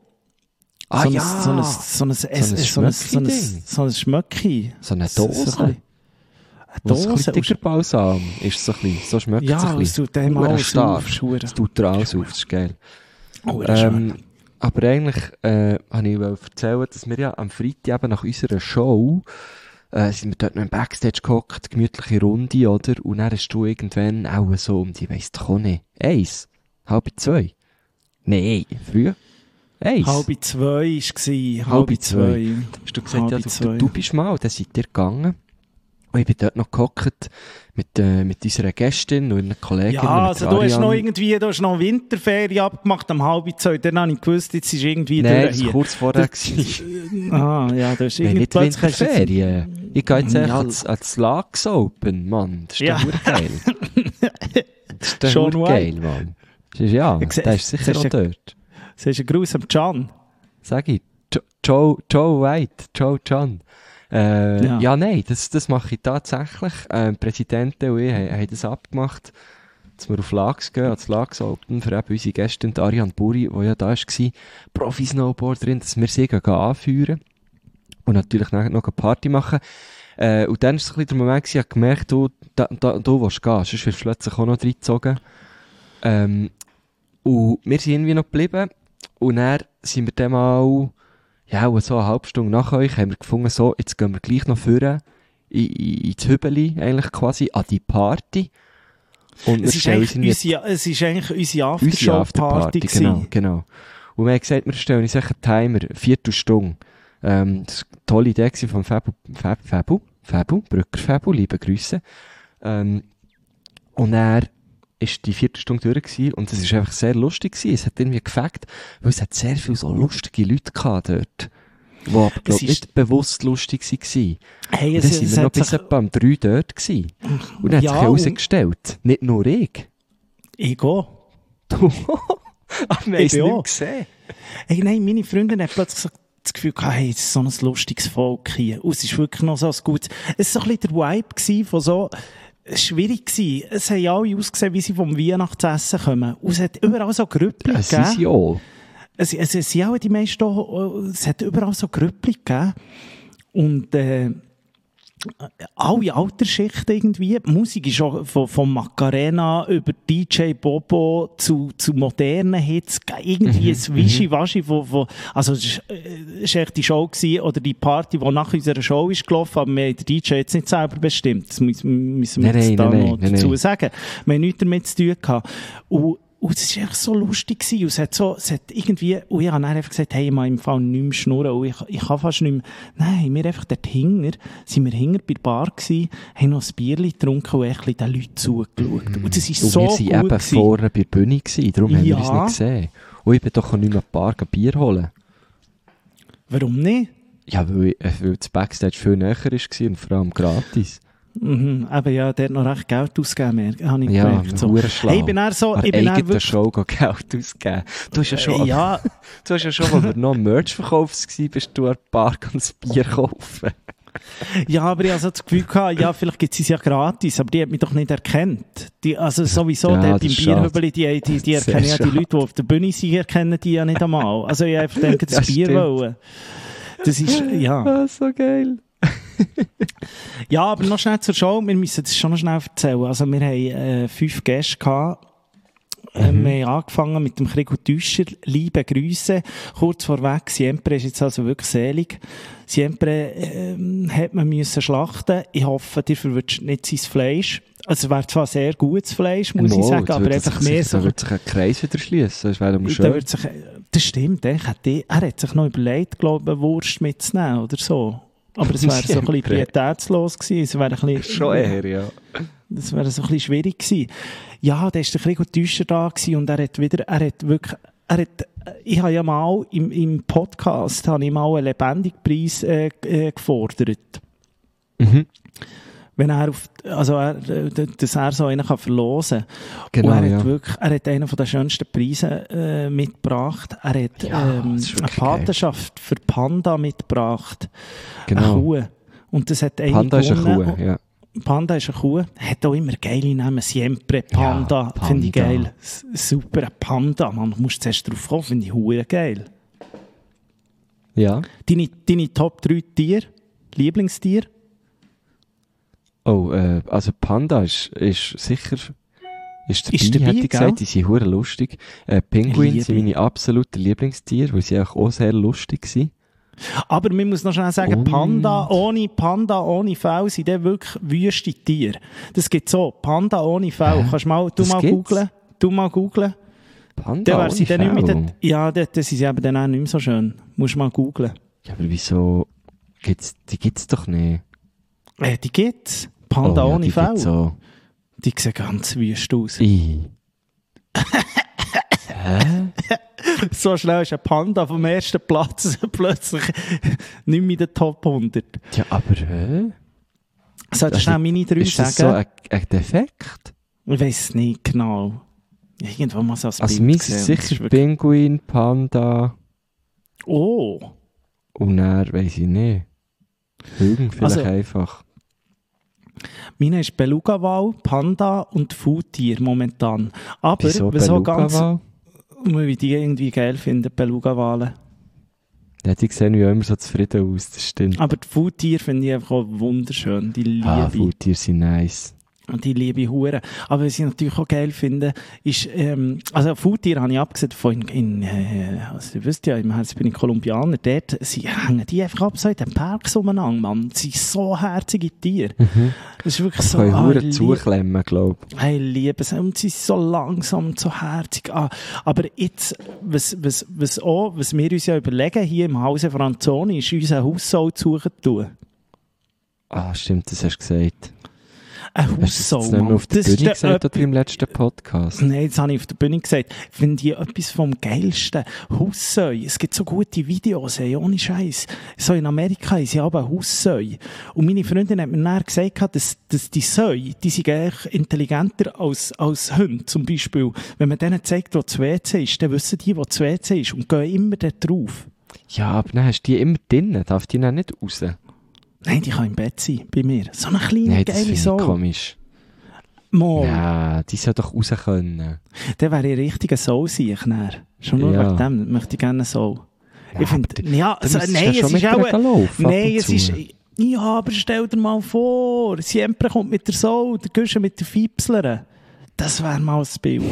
Ah so ja! Ein, so ein, so ein, so ein, so ein, so ein, so ein Schmöcki. So eine Dose? So ein, eine Dose? Ein bisschen Balsam ist so ein bisschen, so schmeckt ja, es ein bisschen. Ja, es tut dem alles auf. Es tut dir alles auf, das ist geil. Oh, ähm, aber eigentlich äh, habe ich erzählen, dass wir ja am Freitag eben nach unserer Show äh, sind wir dort noch im Backstage gehockt, gemütliche Runde, oder? Und dann hast du irgendwann auch so um die, weiss doch auch nicht, eins, halb zwei. Nein, früher. Eins. Halb zwei war es. Halb, halb zwei. Hast du gesagt, ja, du, du, du bist mal, dann seid ihr gegangen. Und ich bin dort noch gehockt mit, äh, mit unserer Gästin und einer Kollegin. Ja, also du hast noch irgendwie, du hast noch Winterferien abgemacht am halb zwei. Dann habe ich gewusst, jetzt ist irgendwie Nein, durch hier. Nein, kurz vorher gewesen. Ah, ja, du hast irgendwie nicht Winterferien. Ich gehe jetzt ja. ans, ans Lags Open, Mann. Das ist ja. doch geil. Das ist doch Schon geil, Mann. Das ist, ja, der ist sicher auch dort. Das ist ein Gruß am Can. Sag ich. Joe, Joe White, Joe Can. Äh, ja. ja, nein, das, das mache ich tatsächlich. Ähm, Präsidentin und ich haben, haben das abgemacht, dass wir auf Lags gehen, ans Lags Open, für eben unsere Gästin, Ariane Buri, die ja da war, Profi-Snowboarderin, dass wir sie gehen anführen und natürlich nachher noch eine Party machen. Äh, und dann war es ein bisschen der Moment, ich habe gemerkt, du, da, da, du willst gehen, sonst wirst du plötzlich auch noch reingezogen. Ähm, und wir sind irgendwie noch geblieben und dann sind wir dann mal ja, und so eine halbe Stunde nach euch haben wir gefunden, so, jetzt gehen wir gleich noch vorne in, in, ins Hübeli, eigentlich quasi, an die Party. Und es, ist eigentlich unsere, es ist eigentlich unsere Aftershow-Party After genau, genau. Und wir haben gesagt, wir stellen uns einen Timer, eine Viertelstunde. Ähm, das war eine tolle Idee von Fabu, Fabu, Fabu, Fabu, Brücker Fabu, liebe Grüße. Ähm, und er ist die Viertelstunde durch gewesen, und es war einfach sehr lustig gewesen. Es hat irgendwie gefällt, weil es hat sehr viele so lustige Leute gehabt dort, die aber, glaub, nicht bewusst lustig waren. Hey, und dann sind wir noch bis etwa um drei dort gewesen. Und dann hat ja, sich herausgestellt, nicht nur ich. Ich auch. Du? Aber wir haben es nicht gesehen. Hey, nein, meine Freundin hat plötzlich das Gefühl gehabt, hey, es ist so ein lustiges Volk hier. Und es ist wirklich noch so ein gutes, es war so ein bisschen der Vibe von so, schwierig gewesen. Es haben alle ausgesehen, wie sie vom Weihnachtsessen kommen. Und es hat überall so Grüppli gegeben. Es sind auch. Es, es, es sind auch die meisten, es hat überall so Grüppli gegeben. Und, äh, alle Altersschichten irgendwie. Die Musik ist auch von, von Macarena über D J Bobo zu, zu modernen Hits. Irgendwie ein Mhm, Wischiwaschi von, von, also, es war echt die Show gewesen, oder die Party, die nach unserer Show ist gelaufen, aber wir haben den D J jetzt nicht selber bestimmt. Das müssen, müssen wir nein, jetzt nein, da nein, noch nein, dazu nein. sagen. Wir haben nichts damit zu tun gehabt. Und, Und es war echt so lustig gewesen. Und es hat so, es hat irgendwie, und ich habe dann einfach gesagt, hey, ich kann im Fall nicht mehr schnurren. Und ich, ich kann fast nicht mehr, nein, wir einfach dort hinten, sind wir hinten bei der Bar gewesen, haben noch ein Bierchen getrunken und echt den Leuten zugeschaut. Mm. Und das ist und so wir gut sind eben gewesen. vorne bei der Bühne gewesen, darum Ja. haben wir uns nicht gesehen. Und ich bin doch auch nicht mehr ein Bar Bier holen. Warum nicht? Ja, weil, weil das Backstage viel näher war und vor allem gratis. Mhm, eben ja, der hat noch recht Geld ausgegeben, habe ich Ja, gemerkt. So. Hey, ich bin eher so, an ich bin eher eigener wirklich... Show Geld ausgegeben. Du hast ja schon, Äh, ja. du hast ja schon, als wir noch Merch verkaufst gewesen, bist du an der Bar ganz Bier kaufen. Ja, aber ich hatte also das Gefühl gehabt, ja, vielleicht gibt es es ja gratis, aber die hat mich doch nicht erkannt. Die, also sowieso, Ja, der das beim ist Bierhübeli, die, die, die Sehr erkennen ja die schade. Leute, die auf der Bühne sind, erkennen die ja nicht einmal. Also ich einfach denke, das Ja, Bier stimmt. wollen. Das ist, ja. Ah, so geil. Ja, aber noch schnell zur Show. Wir müssen das schon noch schnell erzählen. Also wir haben äh, fünf Gäste gehabt. Äh, Mhm. Wir haben angefangen mit dem Krigo Tüscher. Liebe Grüße. Kurz vorweg, Siempre ist jetzt also wirklich selig. Siempre ähm, hat man müssen schlachten. Ich hoffe, dir verwünscht nicht sein Fleisch. Also es wäre zwar sehr gutes Fleisch, muss Mo, ich sagen, jetzt aber wird einfach sich, mehr Da so... wird sich ein Kreis wieder schließen. Das wäre Da schön. wird sich, das stimmt, er hat, die, er hat sich noch überlegt, glaube ich, eine Wurst mitzunehmen oder so. Aber es wäre so ein bisschen pietätslos gewesen. Es wäre ein bisschen, Schon eher, ja. Das wäre so ein bisschen schwierig gewesen. Ja, da war der Krigo Tüscher da gewesen und er hat wieder, er hat wirklich, er hat, ich habe ja mal im, im Podcast, habe ich mal einen Lebendigpreis äh, äh, gefordert. Mhm. Wenn er auf, also er, äh, dass er so einen kann verlosen kann. Genau, und er ja. hat wirklich, er hat einen von den schönsten Preisen äh, mitgebracht. Er hat Ja, ähm, das ist eine wirklich geil. Patenschaft für Panda mitgebracht. Genau. Eine Kuh. Und das hat eine Panda ist eine gewonnen. Kuh, ja. Panda ist eine Kuh. Hat auch immer geile Namen. Siempre Panda. Ja, Finde ich Panda. geil. S- Super, ein Panda. Man, du musst zuerst drauf kommen. Finde ich hure geil. Ja. Deine, deine Top drei Tiere? Lieblingstier? Oh, äh, also Panda ist, ist sicher, ist dabei, Ist dabei, hätte ich gesagt. gell? Die sind hure lustig. Äh, Pinguine Liebe. sind meine absoluten Lieblingstiere, weil sie auch, auch sehr lustig sind. Aber man muss noch schnell sagen, Und? Panda ohne, Panda ohne Fell sind dann wirklich wüste Tiere. Das gibt so, Panda ohne Fell. Hä? Kannst du mal, du Das mal gibt's? googlen? Du mal googlen. Panda Dann wäre sie ohne dann nicht Fell? mehr, ja, dann dann sind sie eben dann auch nicht mehr so schön. Musst du mal googlen. Ja, aber wieso? Gibt's, die gibt's doch nicht. Äh, die gibt's. Panda Oh, ja, ohne die Fell. gibt's so. Die sehen ganz wüst aus. I. Hä? So schnell ist ein Panda vom ersten Platz plötzlich nicht mehr in den Top hundert. Ja, aber hä? Solltest du Also, schnell meine drei Ist das so sagen? ein, ein Defekt? Ich weiss es nicht genau. Irgendwann mal so ein Also Bild mein gesehen. ist Das ist sicher wirklich- Pinguin, Panda Oh. und dann weiss ich nicht. Hügen vielleicht Also- einfach. Meine ist Beluga-Wal, Panda und Foodtier momentan. Aber Wieso was auch ganz, Beluga-Wal? weil ich die irgendwie geil finde, Beluga-Wale. Ja, die sehen ja immer so zufrieden aus, das stimmt. Aber die Foodtier finde ich einfach auch wunderschön. Die liebe Ah, ich. Faultiere sind nice. Und die liebe Hure. Aber was ich natürlich auch geil finde, ist, ähm, also Foodtier habe ich abgesehen von in, in äh, also ihr wisst ja, im Herzen bin ich Kolumbianer, dort sie hängen die einfach ab so in den Parks umeinander, Mann. Sie sind so herzige Tiere. Mhm. Das ist wirklich Das so, können ah, Huren ich liebe- zuklemmen, glaube ich. Ich liebe es. Und sie sind so langsam und so herzig. Ah, aber jetzt, was, was, was auch, was wir uns ja überlegen, hier im Hause Franzoni, ist unseren Haussau zu suchen tun. Ah, stimmt, das hast du gesagt. Ein Hast du das Haussau, jetzt nicht mehr auf der Das ist Bühne der gesagt öp- oder im letzten Podcast? Nein, das habe ich auf der Bühne gesagt. Ich finde ich etwas vom Geilsten. Haussäu. Es gibt so gute Videos, ey, ohne Scheiß. So in Amerika haben sie aber Haussäu. Und meine Freundin hat mir dann gesagt, dass, dass die Säu, die sind eigentlich intelligenter als, als Hunde zum Beispiel. Wenn man denen zeigt, wo das W C ist, dann wissen die, wo das W C ist und gehen immer dort drauf. Ja, aber dann hast du die immer drinnen, darf die dann nicht raus? Nein, die kann im Bett sein, bei mir. So eine kleine, Nein, das geile finde ich Sau. komisch. Mal, Ja, die soll doch raus können. der wäre ein richtiger Sau sein, ich näher. Schon nur Ja. wegen dem möchte ich gerne Sau. Ja, Ich finde, aber ja, Dann also, müsstest du nein, ja es schon ist mit auch, ihr laufen, ab nein, und es zu. ist, ja, aber stell dir mal vor, Siempre kommt mit der Sau, der Güsche mit der Fipsler. Das wäre mal das Bild.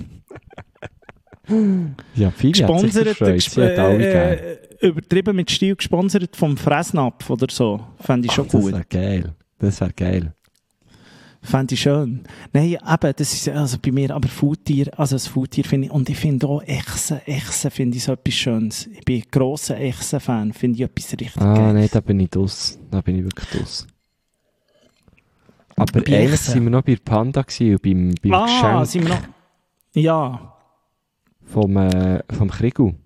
Ja, viele hat sich Gesponsert, gefreut, sie hat alle gegeben. äh, übertrieben mit Stil, gesponsert vom Fressnapf oder so. Fände ich schon Ach, das gut. wäre geil. Das wäre geil. Fände ich schön. Nein, eben, das ist also bei mir, aber Foodtier, also das Foodtier finde ich, und ich finde auch Echsen, Echsen finde ich so etwas Schönes. Ich bin ein grosser Echsen-Fan, finde ich etwas richtig Ah, geil. nein, da bin ich draus. Da bin ich wirklich draus. Aber Bei eigentlich Echsen? sind wir noch bei Panda gewesen und beim, beim Ah, Geschenk sind wir noch... Ja, vom, äh, vom Krigu.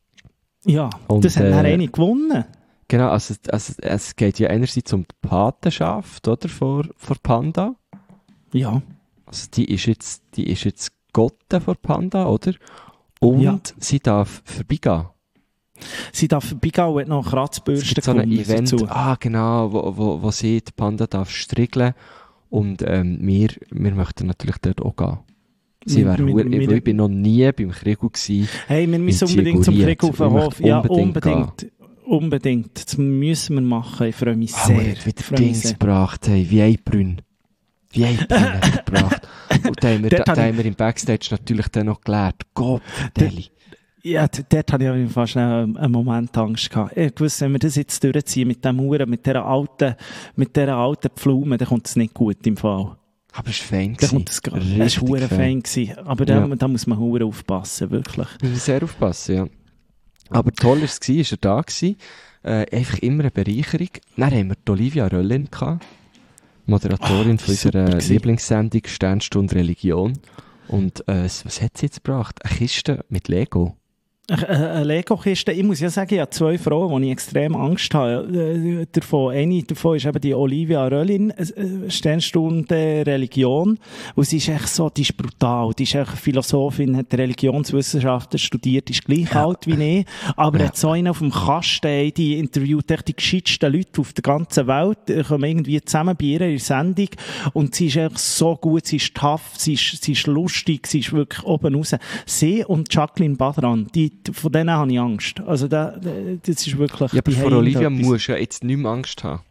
ja, Und, das hat äh, dann eine gewonnen. Genau, also, also es geht ja einerseits um die Patenschaft, oder, vor, vor Panda. Ja, Also die ist jetzt, die ist jetzt Gotte vor Panda, oder? Und Ja. sie darf vorbeigehen. sie darf vorbeigehen und hat noch Es Kratzbürsten gibt so ein gewonnen Event, dazu. ah genau, wo, wo, wo sie, die Panda darf striegeln. Und ähm, wir, wir möchten natürlich dort auch gehen. Sie Wir- wäre wir- hure- wir- ich bin noch nie beim Krigu gewesen. Hey, wir müssen in unbedingt zum Ziguriet. Frick auf den Ich Hof. möchte Ja, unbedingt unbedingt. Unbedingt. Das müssen wir machen. Ich freue mich Ah, sehr. er hat Ich wieder freue mich Dings sehr. gebracht, hey, wie ein Brünn. Wie ein Brünn hat er gebracht. Und da haben wir, Dort da, hab da ich- haben wir im Backstage natürlich dann noch gelernt. Gott, Deli. Ja, d- dort hatte ich auf jeden Fall schnell einen einen Moment Angst gehabt. Ich wusste, wenn wir das jetzt durchziehen mit dem Huren, mit dieser alten, mit dieser alten Pflume, dann kommt es nicht gut im Fall. Aber es war fein. Dann gewesen. kommt es gar nicht. Richtig Es war hure fein. fein gewesen. Aber da, Ja. da muss man hure aufpassen, wirklich. Wir müssen sehr aufpassen, ja. Aber toll war es, ist er da gewesen. Äh, einfach immer eine Bereicherung. Dann haben wir die Olivia Röllin gehabt. Moderatorin Ah, von super unserer gewesen. Lieblingssendung Sternstunde Religion. Und äh, was hat sie jetzt gebracht? Eine Kiste mit Lego. Eine, eine Lego-Kiste, ich muss ja sagen, ich habe zwei Frauen, wo ich extrem Angst habe. Äh, Davon, eine davon ist eben die Olivia Röllin, äh, Sternstunde Religion. Und sie ist echt so, die ist brutal. Die ist echt Philosophin, hat Religionswissenschaften studiert, ist gleich Ja. alt wie ich. Aber Ja. hat so einen auf dem Kasten, die interviewt echt die gescheitsten Leute auf der ganzen Welt, die kommen irgendwie zusammen bei ihr in der Sendung. Und sie ist echt so gut, sie ist tough, sie ist, sie ist lustig, sie ist wirklich oben raus. Sie und Jacqueline Badran, die, von denen habe ich Angst. Also da, da- das ist wirklich... Ja, aber die vor haben Olivia etwas. musst du ja jetzt nicht mehr Angst haben.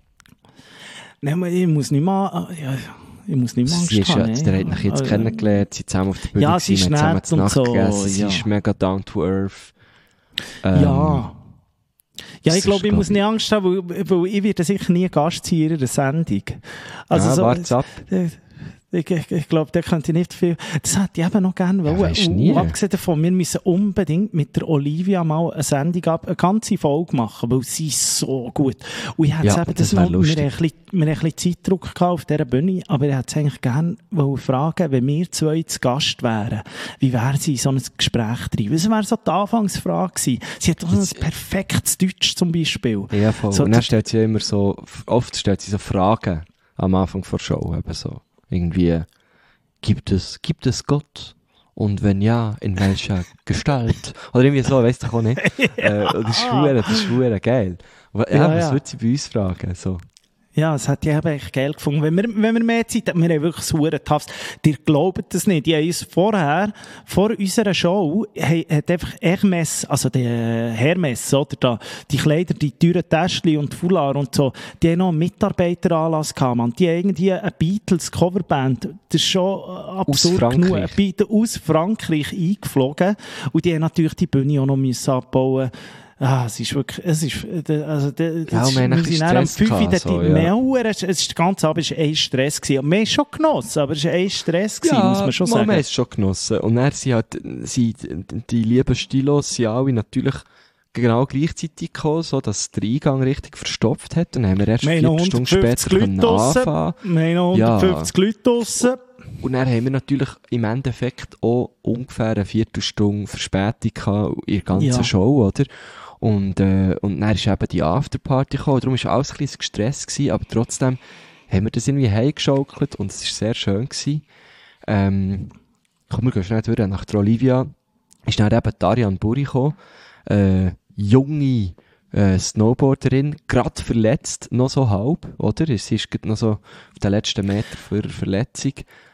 Nein, ich muss nicht mehr, ja, ich muss nicht mehr Angst Sie ist ja, haben. der hat mich jetzt Also, kennengelernt, sie sind zusammen auf der Bühne, Ja, sie ist gewesen, wir haben nett zusammen und zu Nacht so, gegessen, sie ja. ist mega down to earth. Ähm, Ja. Ja, ich glaube, ich muss nicht Angst haben, weil, weil ich werde sicher nie Gast sein in ihrer Sendung. Also ja, so, wart's ab. Äh, Ich, ich, ich glaube, der könnte nicht viel. Das hätte ich eben noch gerne ja, wollen. Und abgesehen davon, wir müssen unbedingt mit der Olivia mal eine Sendung ab, eine ganze Folge machen, weil sie ist so gut. Und ich hätte ja, eben das das noch, lustig. wir haben ein bisschen, wir haben ein bisschen Zeitdruck gehabt auf dieser Bühne, aber ich hätte es eigentlich gerne fragen, wenn wir zwei zu Gast wären, wie wäre sie in so ein Gespräch drin? Das wäre so die Anfangsfrage gewesen. Sie hat auch ein perfektes Deutsch zum Beispiel. Ja, voll. So, und dann stellt sie ja immer so, oft stellt sie so Fragen am Anfang der Show, eben so. Irgendwie, gibt es, gibt es Gott? Und wenn ja, in welcher Gestalt? Oder irgendwie so, weißt du auch nicht. ja. äh, das ist schwer, das ist schwer geil. Ja, ja, was ja. würde sie bei uns fragen? So. Ja, das hätte ich eben echt geil gefunden. Wenn wir, wenn wir mehr Zeit haben, wir haben wirklich sauren Tafs. Ihr glaubt das nicht. Die haben uns vorher, vor unserer Show, hat einfach Hermes, also der Hermes, oder da, die Kleider, die teuren Täschchen und Foulard und so, die haben noch einen Mitarbeiteranlass gehabt, man. Die haben irgendwie eine Beatles-Coverband, das ist schon absurd aus genug, eine Beatles aus Frankreich eingeflogen. Und die haben natürlich die Bühne auch noch müssen abbauen. Ah, es ist wirklich, es ist, also, das ja, ist, wir wir sind am fünf Uhr dort so, in ja. Mauer, es ist, der ganze Abend war ein Stress gewesen. Wir haben es schon genossen, aber es war ein Stress gewesen, ja, muss man schon sagen. Ja, wir haben es schon genossen. Und dann sind halt, sie, die lieben Stilos sind alle natürlich genau gleichzeitig gekommen, so dass der Eingang richtig verstopft hat. Und dann haben wir erst wir vier Stunden später können anfangen. Wir haben noch hundertfünfzig ja. Leute draussen. Und dann haben wir natürlich im Endeffekt auch ungefähr eine Viertelstunde Verspätung gehabt in der ganzen ja. Show, oder? Und, äh, und dann ist eben die Afterparty gekommen. Darum war alles ein bisschen gestresst gewesen, aber trotzdem haben wir das irgendwie heimgeschaukelt und es war sehr schön gewesen. Ähm, komm, wir gehen schnell durch. Nach der Olivia ist dann eben Ariane Burri gekommen. Äh, junge äh, Snowboarderin, gerade verletzt, noch so halb, oder? Sie ist noch so auf den letzten Meter für Verletzung.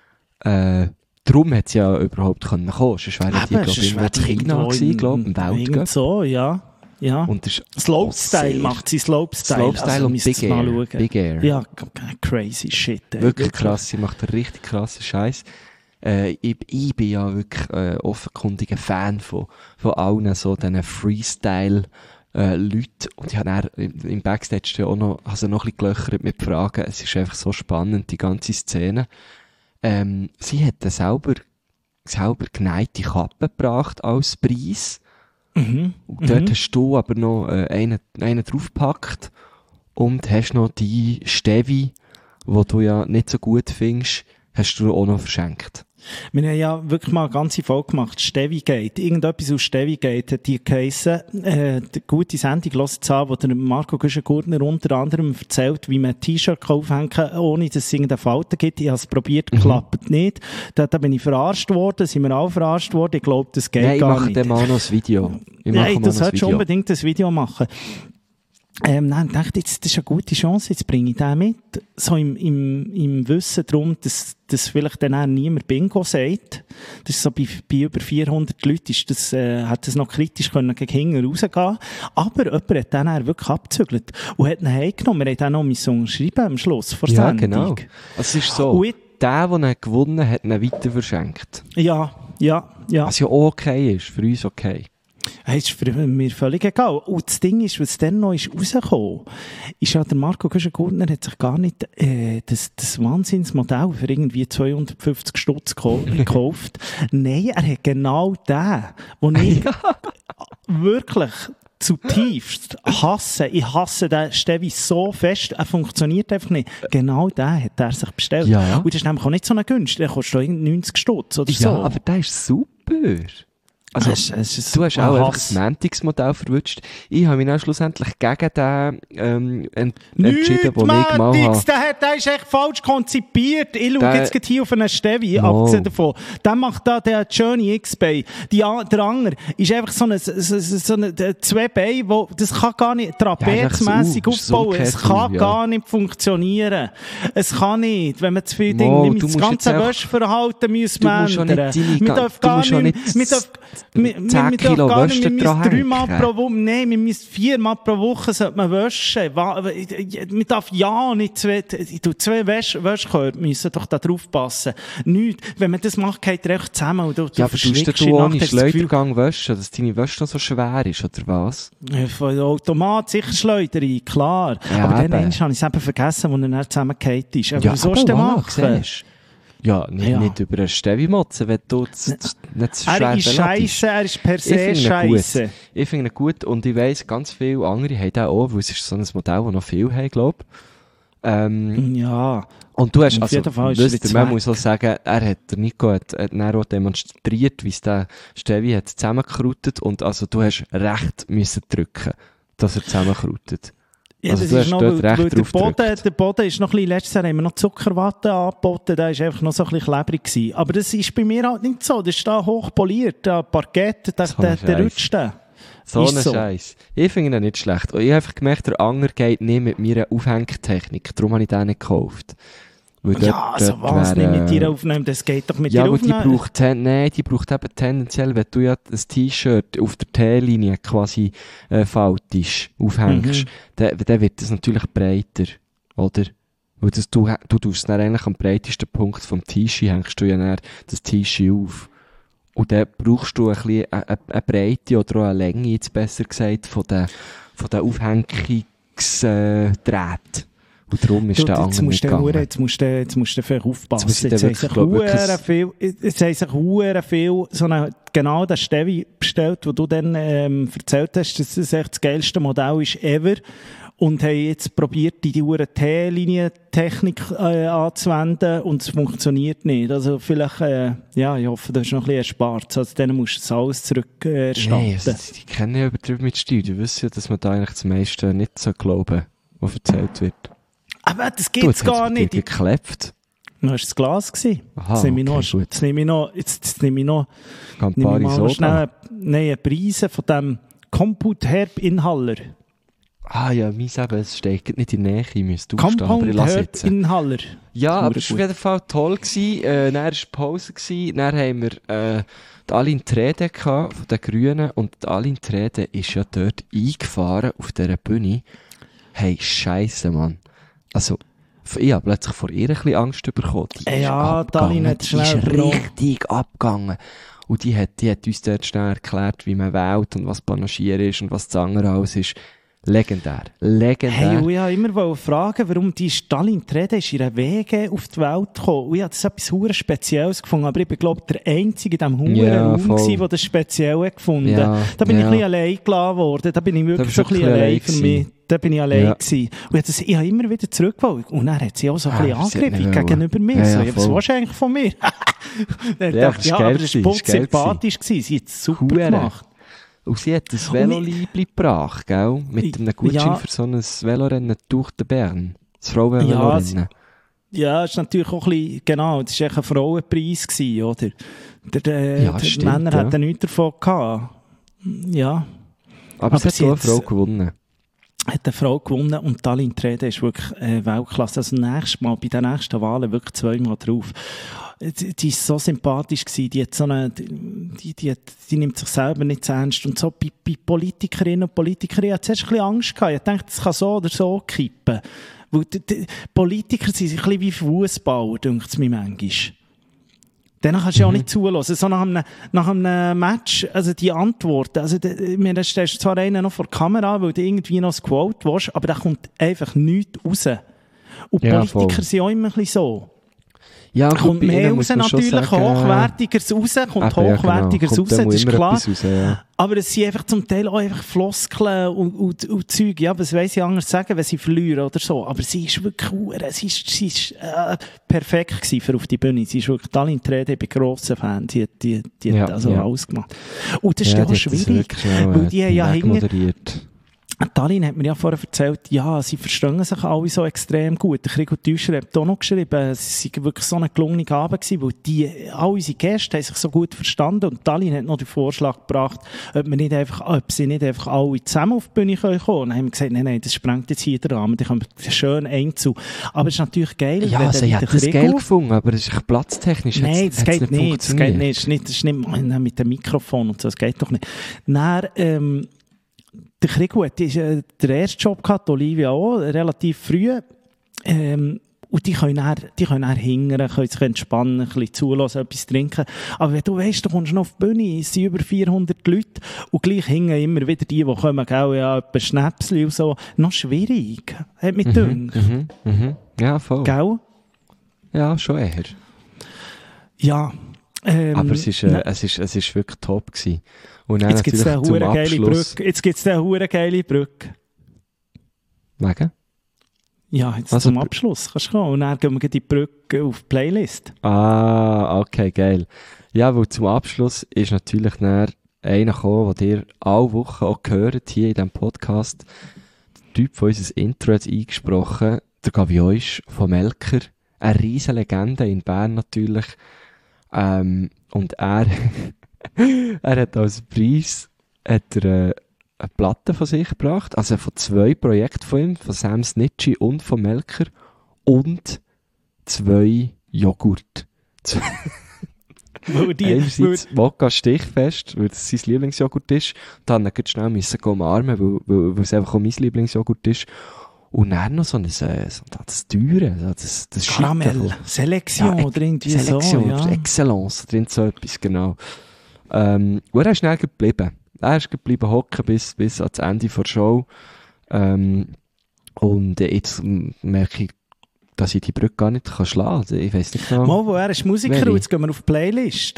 Äh, darum hat sie ja überhaupt kommen können. Sonst wäre die, glaube ich, in China gewesen, glaube ich, im Weltcup. So, ja. Ja. Und das Slopestyle macht sie, Slopestyle. Slopestyle also, und Big Air. Big Air. Ja, crazy shit. Ey. Wirklich krass, sie macht einen richtig krassen Scheiß. Äh, ich, ich bin ja wirklich äh, offenkundiger Fan von, von allen so diesen Freestyle äh, Leuten. Und ich habe dann im Backstage auch noch, also noch ein bisschen gelöchert mit Fragen. Es ist einfach so spannend, die ganze Szene. Ähm, sie hat eine selber, selber geneigte Kappe gebracht als Preis. Mhm. Und dort mhm. hast du aber noch äh, einen, einen draufgepackt und hast noch die Stevi, die du ja nicht so gut findest, hast du auch noch verschenkt. Wir haben ja wirklich mal eine ganze Folge gemacht, Stevigate. Irgendetwas aus Stevigate hat die geheissen. Äh, die gute Sendung hört es an, wo der Marco Güschen-Gurtner unter anderem erzählt, wie man ein T-Shirt aufhängen kann, ohne dass es irgendeine Falte gibt. Ich habe es probiert, mhm. klappt nicht. Da, da bin ich verarscht worden, sind wir auch verarscht worden. Ich glaube, das geht Nein, gar nicht. Ich mache dann mal noch ein Video. Ich mache Nein, mal du noch ein solltest Video. unbedingt ein Video machen. Ähm, nein, ich dachte, jetzt, das ist eine gute Chance, jetzt bringe ich den mit. So im, im, im Wissen darum, dass, dass vielleicht dann auch niemand Bingo sagt. Das ist so bei, bei über vierhundert Leuten ist das, äh, hat das noch kritisch können gegen hinten rausgehen. Aber jemand hat dann auch wirklich abgezügelt und hat ihn heimgenommen. Wir haben dann noch müssen schreiben am Schluss vor Ja, Sendung. genau. Also es ist so, und der, der ihn gewonnen hat, ihn weiter verschenkt. Ja, ja, ja. Was ja auch okay ist, für uns okay. Das ist für mir völlig egal. Und das Ding ist, was dann noch ist rausgekommen, ist ja, der Marco Güschen-Gurtner hat sich gar nicht äh, das, das Wahnsinnsmodell für irgendwie zweihundertfünfzig Stutz gekauft. Nein, er hat genau den, den ich wirklich zutiefst hasse. Ich hasse den Stevi so fest, er funktioniert einfach nicht. Genau den hat er sich bestellt. Ja. Und das ist nämlich auch nicht so eine Günst, der kostet neunzig Stutz oder ja, so. Ja, aber der ist super. Also, es, es ist du hast auch einfach Hass. das Mantics-Modell verwünscht. Ich habe mich dann schlussendlich gegen den ähm, ent entschieden, den ich mal habe. Der, hat, der ist echt falsch konzipiert. Ich schaue der, jetzt hier auf einen Stevi, no. abgesehen davon. Der macht da den Journey X-Bay. Der andere ist einfach so eine, so, so eine zwei Beine, wo, das kann gar nicht trapezmässig ja, aufbauen. Es kann ja. gar nicht funktionieren. Es kann nicht, wenn man zu viele Dinge no, nimmt. Das ganze Wäschverhalten müssen wir ändern. Wir dürfen gar nicht, nicht, zehn Kilo Wäsche dran hängen. Pro Woche, nein, wir müssen viermal pro Woche sollte man waschen. Man darf ja nicht zwei, zwei Wäschkörper müssen doch da drauf passen. Nicht, wenn man das macht, geht er echt zusammen. Und du, ja, aber tust du ohne Schleudergang waschen, dass deine Wäsche noch so schwer ist, oder was? Von Automat sicher Schleuderei, klar. Ja, aber eben. Dann habe ich es eben vergessen, wo er dann zusammengefallen ist. Aber ja, was sollst du machen? Ja, nicht, ja. nicht über einen Stevi-Motzen, wenn du nicht so schwer Er ist scheisse, er ist per se scheisse. Ich finde ihn gut und ich weiss, ganz viele andere haben den auch, weil es ist so ein Modell, das noch viel haben, glaube ich. Ähm, ja. Und du hast, also, wisst ihr, man muss auch sagen, er hat, der Nico hat, hat dann auch demonstriert, wie es der Stevi hat zusammengekrautet und also du hast recht müssen drücken, dass er zusammenkrautet. Ja, also das ist noch, weil, weil der, Boden, der Boden ist noch ein bisschen, letztes Jahr haben wir noch Zuckerwatte angeboten, der war einfach noch so ein bisschen klebrig gewesen. Aber das ist bei mir halt nicht so, das ist da hochpoliert, der Parkett, der, so der, der rutscht da. So ein so. Scheiß. Ich finde ihn nicht schlecht. Und ich habe einfach gemerkt, der Anger geht nicht mit meiner Aufhängtechnik, darum habe ich den nicht gekauft. Weil ja, dort, also dort was wär, nicht mit dir aufnehmen, das geht doch mit ja, dir aufnehmen. Ja, aber die braucht, ten, nein, die braucht eben tendenziell, wenn du ja das T-Shirt auf der T-Linie quasi äh, faltisch aufhängst, mhm. dann, dann wird das natürlich breiter, oder? Weil das, du, du tust dann eigentlich am breitesten Punkt vom T-Shirt, hängst du ja dann das T-Shirt auf. Und dann brauchst du ein bisschen eine, eine Breite oder auch eine Länge, jetzt besser gesagt, von den, von den Aufhängungsdrähten. Und darum ist du, der andere nicht gegangen. Hure, jetzt musst du, jetzt musst du vielleicht aufpassen. Jetzt, jetzt haben sich hure viel, jetzt haben sich hure viel, so eine, genau das Stevi bestellt, wo du dann, ähm, erzählt hast, dass das echt das geilste Modell ist ever. Und haben jetzt probiert, die hure T-Linie-Technik, äh, anzuwenden und es funktioniert nicht. Also vielleicht, äh, ja, ich hoffe, du hast noch ein bisschen erspart. Also dann musst du das alles zurück, äh, erstatten. Nein, also, die kennen ja übertrieben mit Steuern. Die wissen ja, dass man da eigentlich das meiste nicht so glauben, was erzählt wird. Aber das gibt's du, gar nicht. Geklebt. Das war das Glas gewesen. Aha, jetzt nehme ich okay, noch, gut. jetzt nehme ich noch, jetzt, jetzt nehme ich noch, nehme ich mal schnell, neue Preise von dem Compound-Herb-Inhaler. Ah ja, mein eben, es steht nicht in der Nähe, ich müsste aufstehen, aber ich lasse jetzt. Inhaler. Ja, aber es war auf jeden Fall toll gewesen, äh, dann war Pause gewesen, dann haben wir, äh, die Aline Trede gehabt, von den Grünen, und die Aline Trede ist ja dort eingefahren auf dieser Bühne. Hey, scheisse, Mann. Also, ich habe plötzlich vor ihr ein bisschen Angst bekommen. Die ist ja, abgegangen, die ist richtig abgegangen. Und die hat, die hat uns dort schnell erklärt, wie man wählt und was Panaschier ist und was das andere alles ist. Legendär. Legendär. Hey, und ich wollte immer fragen, warum die Stalin Trede ist ihre Wege auf die Welt gekommen. Und ich habe das etwas hure Spezielles gefunden, aber ich bin, glaube ich, der Einzige in diesem huren ja, Raum gewesen, der das Spezielle gefunden hat. Ja, da bin ja. ich ein bisschen allein gelassen worden. Da bin ich wirklich so ein bisschen allein für mich. Da bin ich allein ja. gewesen. Und ich, das, ich habe immer wieder zurückgewollt. Und dann hat sie auch so ein ja, bisschen angegriffen gegenüber mir. Ja, so, ja, ja, was willst du eigentlich von mir? Dann ja, dachte ich, ja, aber das war sympathisch gewesen. Sie hat es super Hure. gemacht. Und sie hat ein Veloliebli gebracht, gell? Mit einem Gutschein ja. für so ein Velorennen durch den Bern. Das Frauen-Velorennen. Ja, das ist natürlich auch ein bisschen, genau, das war echt ein Frauenpreis gewesen, oder? Der, der, ja, die stimmt, Männer ja. hatten nichts davon gehabt. Ja. Aber, Aber sie hat eine Frau gewonnen. Hat eine Frau gewonnen und Aline Trede ist wirklich äh, Weltklasse. Also nächstes Mal, bei den nächsten Wahlen wirklich zweimal drauf. Die, die ist so sympathisch gewesen, die hat so eine, die, die, hat, die nimmt sich selber nicht zu ernst. Und so bei, bei Politikerinnen und Politikern hat zuerst ein bisschen Angst gehabt. Ich dachte, das kann so oder so kippen. Weil die, die Politiker sind ein bisschen wie Fußballer, denkt es mir manchmal. Dann kannst du ja auch nicht zulassen. So nach einem, nach einem Match, also die Antworten, also mir stellst du zwar einen noch vor der Kamera, weil du irgendwie noch das Quote willst, aber da kommt einfach nichts raus. Und ja, Politiker voll. sind auch immer ein bisschen so. Ja, da kommt mehr raus, natürlich, sagen, hochwertigeres raus, kommt eben, hochwertigeres ja, raus, das ist klar. Raus, ja. Aber es sind einfach zum Teil auch einfach Floskeln und, und, und Zeug. Ja, was weiss ich anders sagen, wenn sie verlieren oder so. Aber sie ist wirklich, sie ist, sie ist äh, perfekt gewesen für auf die Bühne. Sie ist wirklich, Aline Trede, ich bin grosser Fan. Die, die, die ja, hat also ja. alles gemacht. Und das ist ja ja auch schwierig, auch, weil die äh, ja hinter... Tallinn hat mir ja vorher erzählt, ja, sie verstehen sich alle so extrem gut. Der Krigo Täuscher hat auch noch geschrieben, es war wirklich so ein gelungener Abend gewesen, weil die, all unsere Gäste haben sich so gut verstanden und Tallinn hat noch den Vorschlag gebracht, ob, wir nicht einfach, ob sie nicht einfach alle zusammen auf die Bühne kommen können. Und dann haben wir gesagt, nein, nein, das sprengt jetzt hier den Rahmen, die können schön einzu. Aber es ist natürlich geil. Ja, sie hat das geil gefunden, aber es ist platztechnisch. Nein, das geht nicht, das geht nicht, das ist nicht, das ist nicht mit dem Mikrofon und so, das geht doch nicht. Dann, ähm, der Krigo hat äh, den ersten Job gehabt, Olivia auch, relativ früh. Ähm, und die können dann, die können dann hingern, können sich entspannen, ein bisschen zulassen, etwas trinken. Aber wenn du weißt, du kommst noch auf die Bühne, es sind über vierhundert Leute und gleich hingen immer wieder die, die kommen, gell, ja, etwa Schnäpsli und so. Noch schwierig, hat mich gedacht. Mhm, mhm, mhm. Ja, voll. Gell? Ja, schon eher. Ja. Ähm, aber es ist, äh, es ist, es ist wirklich top gewesen. Und dann jetzt gibt es eine hure geile Brücke. Jetzt gibt es eine hure geile Brücke. Wegen? Ja, jetzt also, zum Abschluss kannst du kommen. Und dann gehen wir die Brücke auf die Playlist. Ah, okay, geil. Ja, weil zum Abschluss ist natürlich dann einer gekommen, der dir alle Wochen auch gehört, hier in diesem Podcast. Der Typ von unserem Intro hat eingesprochen, der Gavioisch von Melker. Eine riesen Legende in Bern natürlich. Ähm, und er, er hat als Preis hat er, äh, eine Platte von sich gebracht, also von zwei Projekten von ihm, von Sam Snitchy und von Melker, und zwei Joghurt. Einerseits Mokka Stichfest, weil das sein Lieblingsjoghurt ist, dann musste ich schnell müssen umarmen, weil, weil, weil es einfach auch mein Lieblingsjoghurt ist. Und dann noch so ein, so das Teure, so das, das Karamell, Selektion, ja, drin, die Selektion, so, ja. Excellence, drin so etwas, genau. Ähm, und er ist schnell geblieben. Er ist geblieben hocken bis, bis ans Ende der Show. Ähm, und jetzt merke ich, dass ich die Brücke gar nicht kann schlagen kann. Ich weiss nicht genau. Mal, wo er ist Musiker, und jetzt gehen wir auf die Playlist.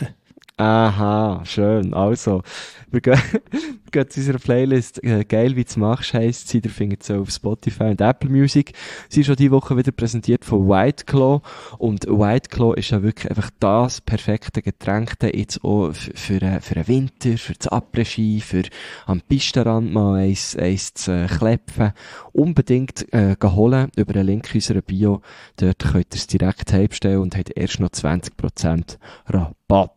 Aha, schön. Also, wir gehen, wir gehen zu unserer Playlist. Äh, geil, wie du es machst, heisst sie. Ihr findet sie auf Spotify und Apple Music. Sie ist schon diese Woche wieder präsentiert von White Claw. Und White Claw ist ja wirklich einfach das perfekte Getränk jetzt auch für, für, für den Winter, für das Après-Ski, für am Pistenrand mal eins, eins zu äh, klepfen. Unbedingt äh, holen über den Link in unserer Bio. Dort könnt ihr es direkt heimstellen und habt erst noch zwanzig Prozent Rabatt.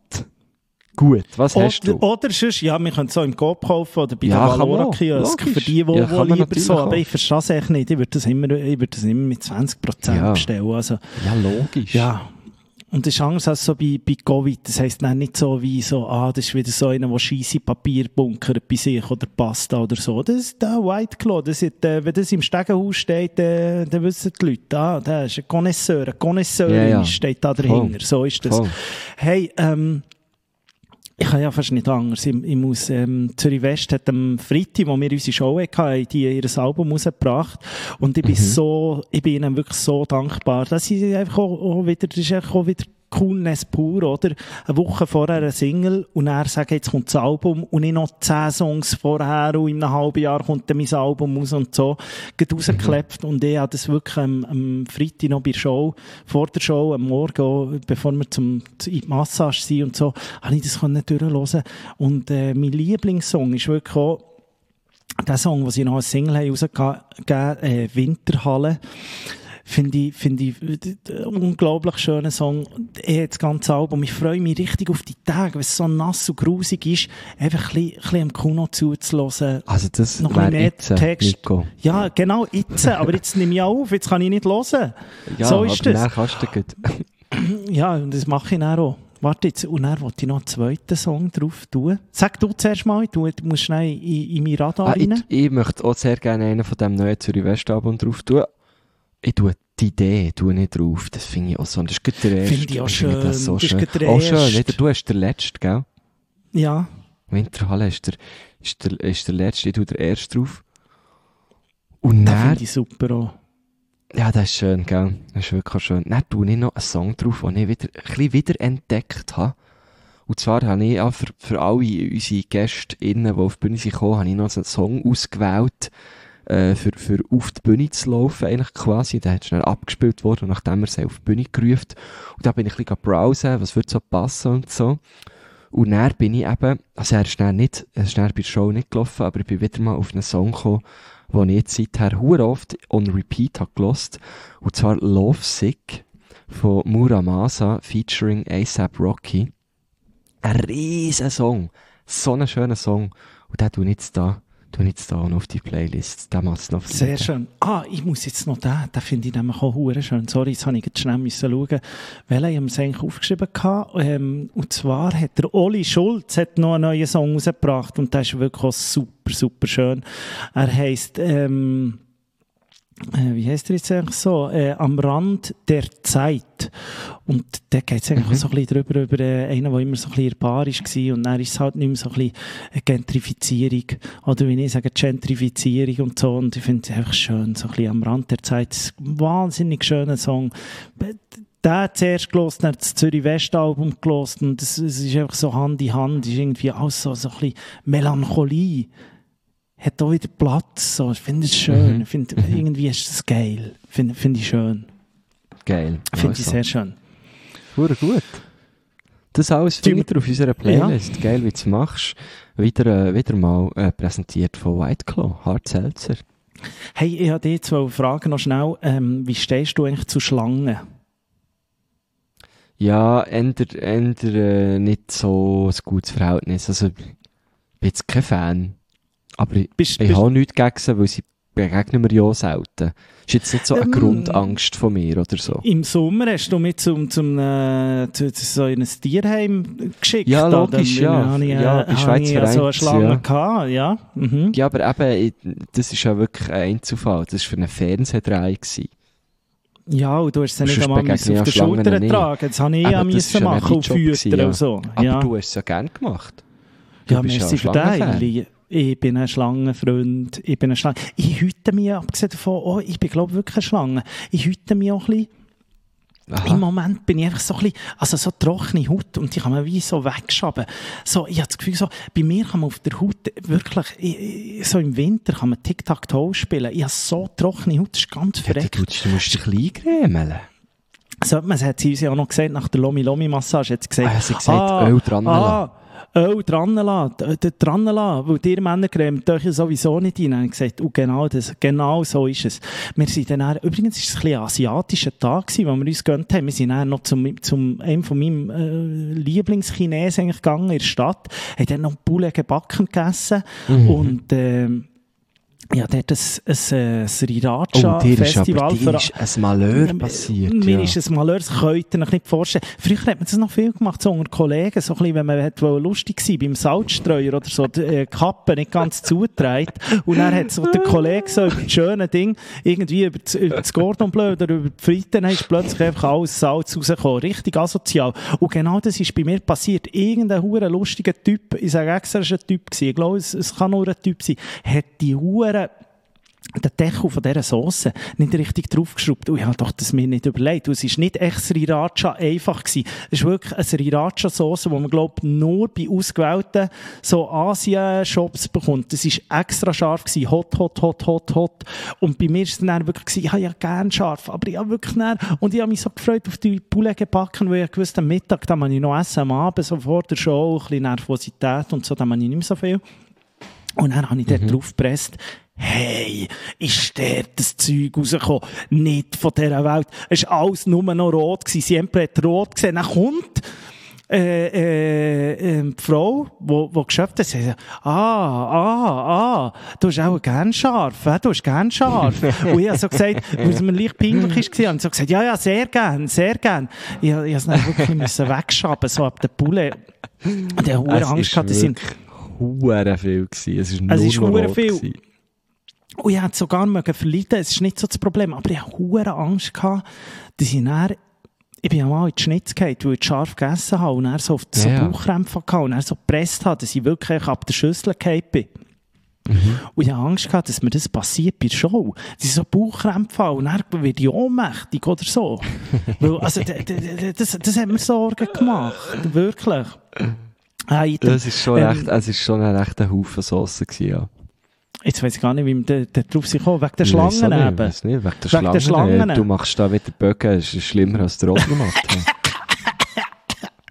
Gut, was oder, hast du? Oder sonst, ja, wir können es so im Coop kaufen oder bei ja, der Valora-Kiosk für die, die, ja, die lieber so, aber ich verstehe es echt nicht. Ich würde das immer, ich würde das immer mit zwanzig Prozent ja. bestellen. Also, ja, logisch. Ja. Und das ist anders als so bei, bei Covid. Das heisst dann nicht so wie so, ah, das ist wieder so einer, der scheisse Papier bunkert bei sich oder Pasta oder so. Das ist der White Claw. Das ist, äh, wenn das im Stegenhaus steht, äh, dann wissen die Leute, ah, der ist ein Connoisseur, ein Connoisseurin ja, ja. steht da dahinter. Voll. So ist das. Voll. Hey, ähm, ich kann ja fast nicht anders. Ich, ich muss, ähm, Zürich West hat am Freitag, wo wir unsere Show hatten, die ihr Album rausgebracht. Und ich bin mhm. so, ich bin ihnen wirklich so dankbar, dass sie einfach auch, auch wieder, das ist einfach auch wieder Coolness pur, oder? Eine Woche vorher eine Single und er sagt, jetzt kommt das Album und nicht noch zehn Songs vorher und in einem halben Jahr kommt dann mein Album raus und so. Geht rausgeklebt mhm. und ich habe das wirklich am, am Freitag noch bei der Show, vor der Show, am Morgen, bevor wir zum, in die Massage sind und so, habe ich das können durchhören. Und äh, mein Lieblingssong ist wirklich auch der Song, den sie noch als Single haben rausgegeben, äh, Winterhalle. Finde ich, finde ich, ein unglaublich schöner Song. Ich das ganze Album. Ich freue mich richtig auf die Tage, wenn es so nass und grusig ist, einfach ein bisschen, ein bisschen am Kuno zuzulassen. Also das noch ein mehr Text. Nico. Ja, genau, jetzt. Aber jetzt nehme ich auf, jetzt kann ich nicht hören. Ja, so ist aber das. Dann kannst du gut. Ja, und das mache ich dann auch. Warte jetzt, und dann wollte ich noch einen zweiten Song drauf tun. Sag du zuerst mal, du musst schnell in, in mein Radar ah, rein. Ich, ich möchte auch sehr gerne einen von dem neuen Zürich West Album drauf tun. Ich tue die Idee tue nicht drauf. Das finde ich auch so. Das ist der erste. Finde ich auch schön. Das so das schön. Ist auch schön. Nicht? Du hast der letzte, gell? Ja. Winterhalle ist der, ist der, ist der letzte. Ich tue der erste drauf. Und das finde ich super auch. Ja, das ist schön, gell? Das ist wirklich schön. Dann tue ich noch einen Song drauf, den ich wieder, ein bisschen wieder entdeckt habe. Und zwar habe ich auch für, für alle unsere Gäste innen, die auf die Bühne sind gekommen, habe ich noch einen Song ausgewählt, äh, für, für auf die Bühne zu laufen, eigentlich quasi. Der hat schnell abgespielt worden, nachdem er sie auf die Bühne gerufen. Und da bin ich ein bisschen browsen, was würde so passen und so. Und dann bin ich eben, also er ist dann nicht, er ist dann bei der Show nicht gelaufen, aber ich bin wieder mal auf einen Song gekommen, den ich jetzt seither hure oft on repeat habe gehört. Und zwar Love Sick von Muramasa featuring A$AP Rocky. Ein riesen Song. So ein schöner Song. Und den tue ich jetzt da, tue ich jetzt da noch auf die Playlist. Den macht's noch sehr schön. Ah, ich muss jetzt noch den, den finde ich nämlich auch hure schön. Sorry, jetzt habe ich jetzt schnell müssen schauen, welchen ich es eigentlich aufgeschrieben hatte. Ähm, und zwar hat der Oli Schulz hat noch einen neuen Song rausgebracht und der ist wirklich auch super, super schön. Er heisst, ähm, Äh, wie heisst er jetzt eigentlich so? Äh, am Rand der Zeit. Und da geht es eigentlich mhm. so ein bisschen drüber, über äh, einen, der immer so ein bisschen erbarisch war. Und dann ist es halt nicht mehr so ein bisschen eine Gentrifizierung. Oder wie ich sage, Gentrifizierung und so. Und ich finde es einfach schön, so ein bisschen am Rand der Zeit. Das ist ein wahnsinnig schöner Song. Der zuerst gelost, dann das Zürich-West-Album gelost. Und es ist einfach so Hand in Hand. Es ist irgendwie alles so, so ein bisschen Melancholie. Hat auch wieder Platz, so. Ich finde es schön, Mhm. ich finde, irgendwie ist es geil, finde find ich schön. Geil. Finde Also. ich sehr schön. Hure gut. Das alles findet ihr auf unserer Playlist. Ja. Geil, wie du es machst. Wieder, äh, wieder mal äh, präsentiert von White Claw, Hard Seltzer. Hey, ich habe dich zwei Fragen noch schnell. Ähm, wie stehst du eigentlich zu Schlangen? Ja, änder, änder äh, nicht so ein gutes Verhältnis. Also, ich bin jetzt kein Fan. Aber ich, Bist- ich bist- habe nichts gegen sie, weil sie begegnen mir ja selten. Ist jetzt nicht so eine Ähm, Grundangst von mir oder so. Im Sommer hast du mich zum, zum, äh, zu, zu so in ein Tierheim geschickt. Ja, oder? logisch, Dann ja. habe ich, äh, Ja, bei habe Schweiz ich ja so eine Vereins, Schlange ja. gehabt, ja. Mhm. Ja, aber eben, ich- das ist ja wirklich ein Einzelfall. Das war für einen Fernsehdreh gewesen. Ja, und du hast sie nicht Sonst einmal begegnen müssen ja auf der Schlangen Schulter nicht. tragen. Das habe ich Eben, ja das müssen ist ja ein machen und Job gewesen, füttern ja. und so. Aber Ja. du hast es ja gerne gemacht. Du Ja, bist merci ja für Schlangenfan. den. Ich bin ein Schlangenfreund. Ich bin ein Schlangen. Ich hüte mich, abgesehen davon, oh, ich bin, glaube ich, wirklich eine Schlange. Ich hüte mich auch ein bisschen. Aha. Im Moment bin ich einfach so ein bisschen, also so trockene Haut und die kann man wie so wegschaben. So, ich habe das Gefühl, so, bei mir kann man auf der Haut wirklich, ich, ich, so im Winter kann man Tic-Tac-Toe spielen. Ich habe so trockene Haut, das ist ganz Ja, du, verreckt. tust- du musst dich klein cremeln. So, man hat sie uns ja auch noch gesagt, nach der Lomi-Lomi-Massage hat sie gesagt, Ah, sie hat gesagt, Öl dran lassen. Öl dran lassen, äh, dran lassen, weil ihr Männercreme tue ich sowieso nicht rein. Und ich gesagt, oh, genau, das, genau so ist es. Wir sind dann, auch, übrigens war es ein bisschen ein asiatischer Tag gewesen, wo wir uns gegönnt haben. Wir sind dann noch zum, zum einem von meinem äh, Lieblingschinesen eigentlich gegangen in der Stadt, haben dann noch Poulet gebacken gegessen Mhm. und ähm, ja, dort ein, ein, ein Oh, Sriracha-Festival. dir ist aber dir ist ein Malheur passiert. Mir ja. ist ein Malheur, das könnt ihr euch nicht vorstellen. Früher hat man das noch viel gemacht, so unter Kollegen, so ein bisschen, wenn man hat lustig war, beim Salzstreuer oder so, die äh, Kappe nicht ganz zutreibt. Und dann hat so der Kollege so über das schöne Ding, irgendwie über das, über das Cordon Bleu oder über die Fritten, dann ist plötzlich einfach alles Salz rausgekommen. Richtig asozial. Und genau das ist bei mir passiert. Irgendein hure lustiger Typ, ich sage extra, es war ein Typ gewesen, ich glaube, es, es kann nur ein Typ sein, hat die hure den Deckel von dieser Sauce nicht richtig draufgeschraubt. Und ich habe doch das mir nicht überlegt. Und es war nicht echt Sriracha einfach gewesen. Es ist wirklich eine Sriracha-Sauce, die man, glaube ich, nur bei ausgewählten so Asien-Shops bekommt. Das war extra scharf gewesen. Hot, hot, hot, hot, hot. Und bei mir war es dann wirklich gewesen, ich habe ja gerne scharf, aber ich habe wirklich dann, und ich habe mich so gefreut auf die Poulet gebacken, weil ich gewusst am Mittag, da muss ich noch essen, am Abend, so vor der Show, ein bisschen Nervosität und so, da muss ich nicht mehr so viel. Und dann habe ich dort Mhm. drauf gepresst, hey, ist der das Zeug rausgekommen? Nicht von dieser Welt. Es war alles nur noch rot gewesen. Sie haben rot gesehen. Dann kommt äh, äh, äh, die Frau, die, die geschöpft hat, sagt, ah, ah, ah, du hast auch gern scharf, äh? du hast gern scharf. Und ich habe so gesagt, weil es mir leicht peinlich war, habe ich so gesagt, ja, ja, sehr gern, sehr gern. Ich, ich habe es dann wirklich müssen wegschaben, so ab der Poulet. Und ich habe Es Angst ist gehabt, die sind Hure viel gewesen. Es ist nur Es ist noch hure rot viel. gewesen. Und ich hätte sogar mögen verleiden, es ist nicht so das Problem, aber ich hatte hure Angst gehabt, dass ich dann, ich bin ja mal in die Schnitz gefallen, weil ich scharf gegessen habe und dann so auf so Ja. Bauchkrämpfe hatte und dann so gepresst habe, dass ich wirklich ab der Schüssel gefallen bin. Mhm. Und ich hatte Angst gehabt, dass mir das passiert bei der Show. Dass ich so Bauchkrämpfe habe und dann werde ich ohnmächtig oder so. Weil, also, d- d- d- das, das hat mir Sorgen gemacht. Wirklich. Hey, Das ist schon ähm, recht, es ist schon ein rechter Haufen Sauce gewesen, ja. Jetzt weiss ich gar nicht, wie man da, da drauf sich kommt. Wegen der Ich weiss auch Schlangen nicht, eben. weiss nicht, wegen der Wegen Schlangen. der Schlangen. Du machst da wieder Bögen, es ist schlimmer als der Automat.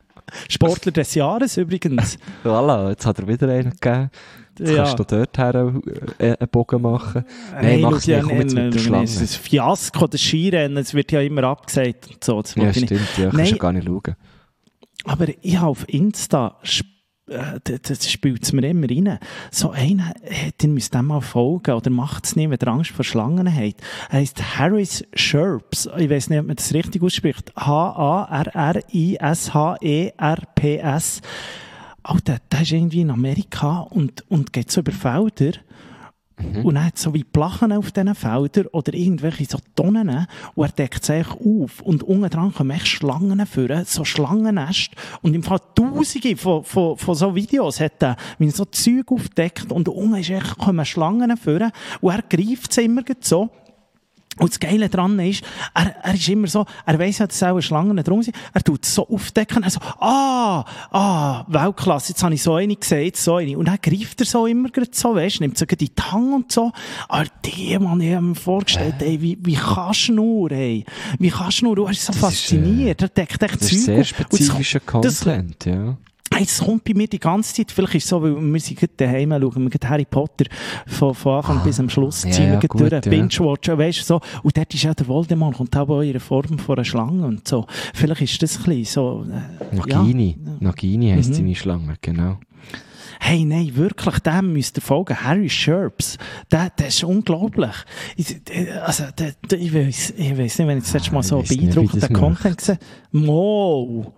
Sportler des Jahres übrigens. Voilà, jetzt hat er wieder einen gegeben. Jetzt Ja. kannst du dort her einen Bogen machen. Nein, Hey, mach's schau, nicht, komm jetzt mit der Schlange. Das ist ein Fiasko, das Skirennen, es wird ja immer abgesagt und so. Das Ja, mag ich nicht. stimmt, ja, kannst Nein. du gar nicht schauen. Aber ich habe auf Insta, sp- äh, das, das spielt es mir immer rein, so einer, äh, den müsst ihr mal folgen, oder macht es nicht, wenn ihr Angst vor Schlangen habt. Er heisst Harris Sherps. Ich weiss nicht, ob man das richtig ausspricht. H A R R I S H E R P S. Alter, der ist irgendwie in Amerika und, und geht so über Felder. Mhm. Und er hat so wie Plachen auf diesen Feldern oder irgendwelche so Tonnen und er deckt sich auf. Und unten dran kommen echt Schlangen führen, so Schlangennest. Und im Fall tausende von, von, von so Videos hat er, wie er so Zeug aufdeckt und unten ist echt, kommen Schlangen führen und er greift sie immer so. Und das Geile daran ist, er, er ist immer so, er weiss ja, dass auch Schlangen drum sind, er tut es so aufdecken, er so, ah, ah, Weltklasse, jetzt habe ich so eine gesehen, jetzt so eine. Und dann greift er so immer gerade so, weisst, nimmt so in die Tange und so. Aber die, Mann, ich habe mir vorgestellt, ey, wie, wie kannst du nur, ey? Wie kannst du nur? Du bist so Das fasziniert, er deckt echt Das Zeug ist sehr auf. spezifischer Und das- Content, ja. Es kommt bei mir die ganze Zeit, vielleicht ist es so, weil wir sind gerade daheim, schauen wir gerade Harry Potter von, von Anfang Ah, bis am Schluss, ja, ziehen wir ja, gerade gut, durch, ja. Binge-Watchen, weisst du, so. Und dort ist ja der Voldemort, kommt auch in der Form von einer Schlange und so. Vielleicht ist das ein bisschen so, äh, Nagini. ja. Nagini heisst Mhm. seine Schlange, genau. Hey, nein, wirklich, dem müsst ihr folgen. Harry Sherps. Der, der ist unglaublich. Ich, der- also, der, der, ich weiss, ich weiss nicht, wenn ich das letzte Mal Ah, so ich weiss nicht, wie beeindruckenden das Content gesehen Wow.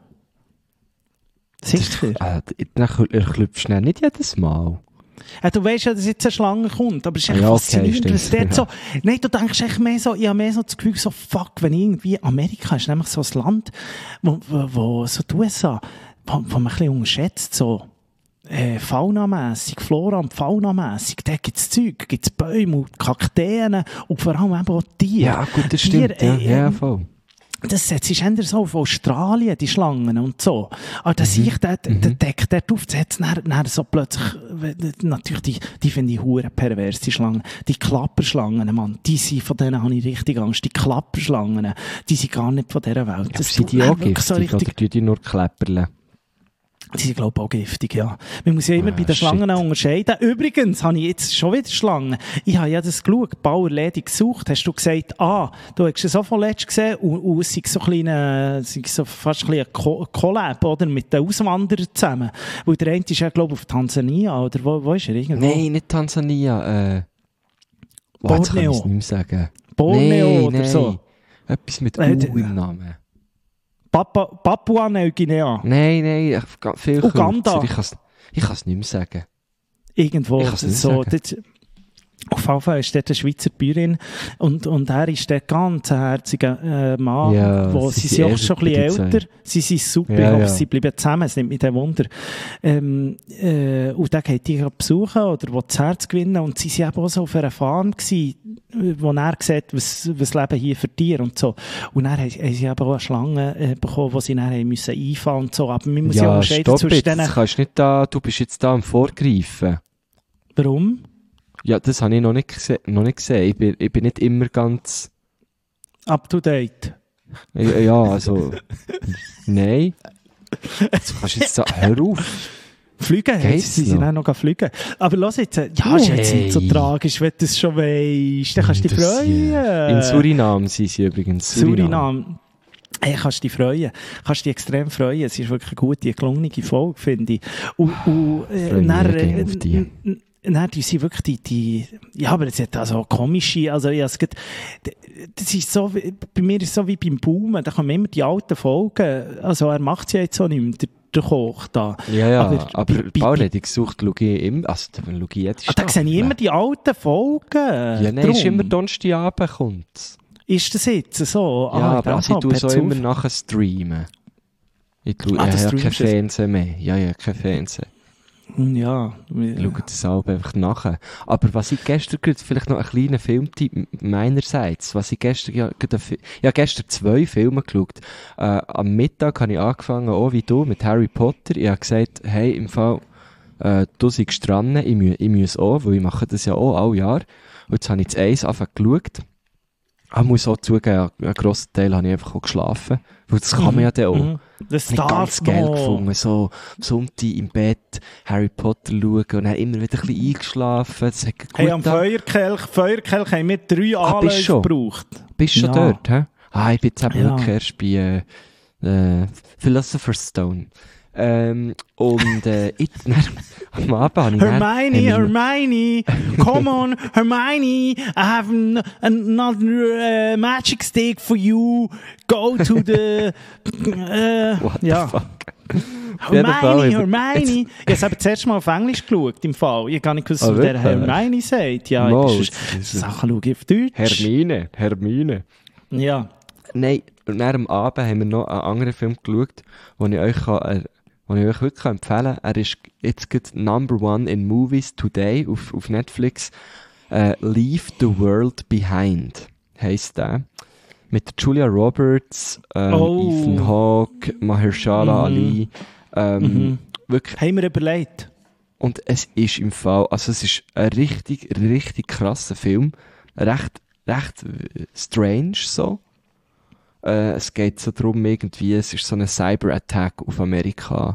Sicher. Äh, dann klüpfst du nicht jedes Mal. Ja, du weißt ja, dass jetzt eine Schlange kommt, aber es ist echt Ja, okay, faszinierend, was stimmt, dort so, nein, du denkst echt mehr so, ich habe mehr so das Gefühl, so, fuck, wenn irgendwie, Amerika ist nämlich so ein Land, wo, wo, wo so die U S A, wo, wo man ein bisschen unterschätzt, so, äh, faunamässig, Flora und faunamässig, da gibt's Zeug, gibt's Bäume und Kakteen und vor allem eben auch Tiere. Ja, gut, das stimmt. Tiere, Ja, ja, äh, voll. Das setzt sich eher so auf Australien, die Schlangen und so. Aber da sehe ich, der, der deckt dort auf, jetzt dann, dann so plötzlich, natürlich, die, die finde ich hure pervers, die Schlangen. Die Klapperschlangen, Mann, die sind, von denen habe ich richtig Angst. Die Klapperschlangen, die sind gar nicht von dieser Welt. Ja, Das sind tut die mir auch wirklich giftig, so richtig, oder tun die nur klepperle? die sind, glaube ich, auch giftig, ja. Man muss ja immer Ah, bei den Schlangen shit. auch unterscheiden. Übrigens habe ich jetzt schon wieder Schlangen. Ich habe ja das geschaut, Bauerledig gesucht. Hast du gesagt, ah, du hast es auch von letzt gesehen und, und es ist so ein kleiner, es ist so fast ein kleiner Co- Collab, oder? Mit den Auswanderern zusammen. Weil der eine ist ja, glaube ich, auf Tansania, oder wo, wo ist er? Irgendwo? Nein, nicht Tansania. Äh, oh, jetzt kann ich Borneo. es nicht mehr sagen. Borneo Nein, oder nein. so. Etwas mit Äh, U im Namen. Papa, Papua-Neuguinea. Nein, nein, ich- ga- viel Uganda. kürzer. Ich kann es ich kann's nicht mehr sagen. Irgendwo. Ich kann's nicht so, sagen. das, auf jeden Fall ist dort eine Schweizer Bäuerin und, und er ist der ganz herzige äh, Mann, Ja, wo sie sie sind sind auch eher schon ein bisschen bei den älter. Sie sind super, Ja, ich hoffe, ja. sie bleiben zusammen, es nimmt mich der Wunder. Ähm, äh, und dann geht die gerade besuchen oder will das Herz gewinnen und sie waren eben auch so auf einer Farm gewesen, wo er sieht, was, was Leben hier für Tiere und so. Und dann haben, haben sie eben auch eine Schlange äh, bekommen, die sie dann haben müssen einfahren und so. Aber man muss ja, Ja, unterscheiden stopp zwischen jetzt. denen. Das kannst nicht da, du bist jetzt da am Vorgreifen. Warum? Ja, das habe ich noch nicht, gese noch nicht gesehen. Ich bin, ich bin nicht immer ganz... Up to date. Ja, ja, also... Nein. Jetzt kannst du jetzt sagen, hör auf. Fliegen, Geht's sie sind noch? auch noch fliegen. Aber lass jetzt, äh, ja, ist jetzt nicht so Hey. tragisch, wenn du es schon weisst. Dann kannst du dich Das- freuen. In Suriname sind sie übrigens. Suriname. Hey, kannst du dich freuen. Kannst du dich extrem freuen. Es ist wirklich eine gute, gelungene Folge, finde ich. Und, und, äh, Freue mich dann, gerne äh, auf die. n- n- Dann, die sind wirklich die, die, ja, aber es hat also komische, also, ja, es gibt, das ist so, wie- bei mir ist es so wie beim Baumen, da kommen immer die alten Folgen, also, er macht es ja jetzt so nicht mehr, der, der Koch da. Ja, ja, Aber aber, bei- bei- Bauleitung sucht, schaue ich immer, also da schaue ich jede Ah, da sehe ich immer die alten Folgen. Ja, nein, Drum. ist immer Donnerstagabend kommt's. Ist das jetzt so? Ja, Ah, aber in also dem ich tue Fall so per immer Zufall. nachher streamen. Ich tue, Ah, ich das habe ja kein streamst du? Fernsehen mehr. Ja, ja, kein Fernsehen. Ja. Ich schaue das auch einfach nachher. Aber was ich gestern, gerade vielleicht noch einen kleinen Filmtipp meinerseits, was ich gestern, ja, gerade einen Fi- ich habe gestern zwei Filme geschaut. Äh, am Mittag habe ich angefangen, auch wie du, mit Harry Potter. Ich habe gesagt, hey, im Fall, äh, du seist dran, ich, mü ich muss auch, weil ich mache das ja auch alle Jahr. Und jetzt habe ich das eins angefangen geschaut. Ich muss auch zugeben, einen grossen Teil habe ich einfach auch geschlafen. Weil das kann man ja dann auch. Mhm. Das Ich habe darf ganz geil man. gefunden. So, am Sonntag im Bett, Harry Potter schauen und dann immer wieder ein bisschen eingeschlafen. Das hat gut Hey, am getan. Feuerkelch, Feuerkelch haben wir drei Ah, bist Anläufe schon? gebraucht. Bist du schon Ja. dort, hä? Ah, ich bin jetzt eben Ja. wirklich erst bei äh, äh, Philosopher's Stone. Ähm, und äh, ich, dann, am Abend habe ich dann- Hermione, haben wir- Hermione, come on, Hermione, I have an, another uh, magic stick for you. Go to the, äh, What the ja. fuck? Auf jeden Fall, Hermione, ich- Hermione. Ich habe es eben zuerst mal auf Englisch geschaut, im Fall. Ich habe gar nicht gewusst, Ah, was der wirklich? Hermione sagt. Ja, Mo, ich das ist- Sachen schaue ich auf Deutsch. Hermine, Hermine. Ja. Nein, und nach am Abend haben wir noch einen anderen Film geschaut, den ich euch, kann, äh, den ich euch wirklich empfehlen kann. Er ist jetzt gerade Number One in Movies Today auf, auf Netflix. Äh, Leave the World Behind heisst der. Mit Julia Roberts, ähm, Oh. Ethan Hawke, Mahershala Mhm. Ali. Ähm, Mhm. Wirklich. Haben wir überlegt. Und es ist im Fall, also es ist ein richtig, richtig krasser Film. Recht, recht äh, strange so. Äh, es geht so darum, irgendwie, es ist so ein Cyber-Attack auf Amerika.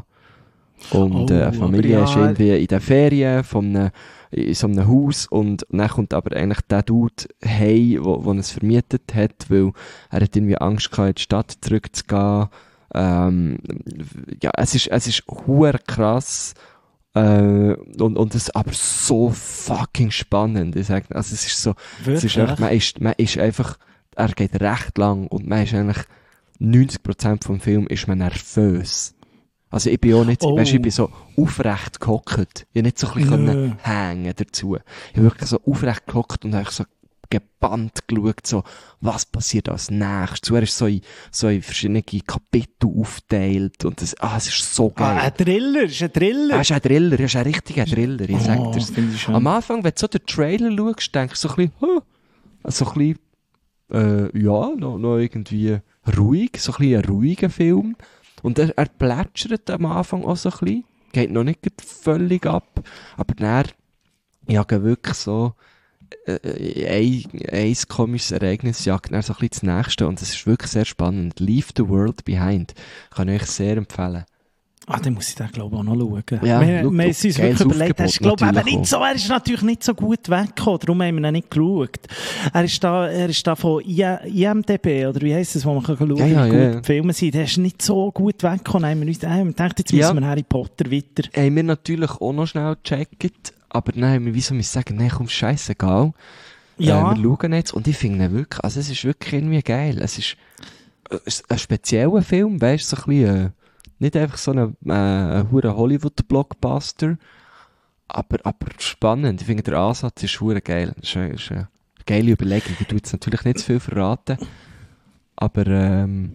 Und Oh, äh, eine Familie aber ist ja. irgendwie in den Ferien von einem, in so einem Haus und dann kommt aber eigentlich der Dude heim, wo, wo es vermietet hat, weil er hat irgendwie Angst gehabt, in die Stadt zurückzugehen. Ähm, ja, es ist, es ist huere krass. Äh, und, und es ist aber so fucking spannend. Ich sag, also es ist so, es ist einfach, man ist, man ist einfach, er geht recht lang und man ist eigentlich neunzig Prozent vom Film ist man nervös. Also ich bin auch nicht, Oh. weißt, ich bin so aufrecht gehockt. Ich hab nicht so ein bisschen Nö. können hängen dazu. Ich bin wirklich so aufrecht gehockt und habe so gebannt geschaut, so, was passiert als nächstes. Er ist so in, so in verschiedene Kapitel aufgeteilt und das, ah, es ist so geil. Ah, ein Thriller, ist ein Thriller. Er ist ein Thriller, er ist ein richtiger Thriller, ich sag Oh, dir's. finde ich schön. Am Anfang, wenn du so den Trailer schaust, denkst du so ein bisschen, huh, so ein bisschen, äh, ja, noch, noch irgendwie ruhig, so ein bisschen ein ruhiger Film. Und er, er plätschert am Anfang auch so ein bisschen, geht noch nicht völlig ab, aber dann, ja, wirklich so, äh, ein, ein komisches Ereignis jagt dann so ein bisschen das nächste und es ist wirklich sehr spannend. Leave the World Behind. Kann ich euch sehr empfehlen. Ah, dann muss ich den, glaube ich, auch noch schauen. Ja, wir schau, wir haben du, uns wirklich geiles überlegt, er ist, Aufgebot, glaube ich, eben natürlich nicht so, er ist natürlich nicht so gut weggekommen, darum haben wir ihn nicht geschaut. Er ist da, er ist da von I M D B, oder wie heisst das, wo man kann schauen kann, Ja, wie ja, gut ja. die Filme sind. Der ist nicht so gut weggekommen. Dann haben wir uns äh, wir gedacht, jetzt Ja. müssen wir Harry Potter weiter. Haben wir natürlich auch noch schnell gecheckt, aber dann haben wir, wieso müssen sagen, nein, komm, scheißegal. Ja. Äh, wir schauen jetzt und ich finde ihn wirklich, also es ist wirklich irgendwie geil. Es ist, äh, es ist ein spezieller Film, weißt du, so ein bisschen, äh, nicht einfach so ein, äh, ein hure Hollywood-Blockbuster, aber, aber spannend. Ich finde, der Ansatz ist hure geil. Das ist, eine- ist eine geile Überlegung. Ich tue jetzt natürlich nicht zu viel verraten, aber, ähm,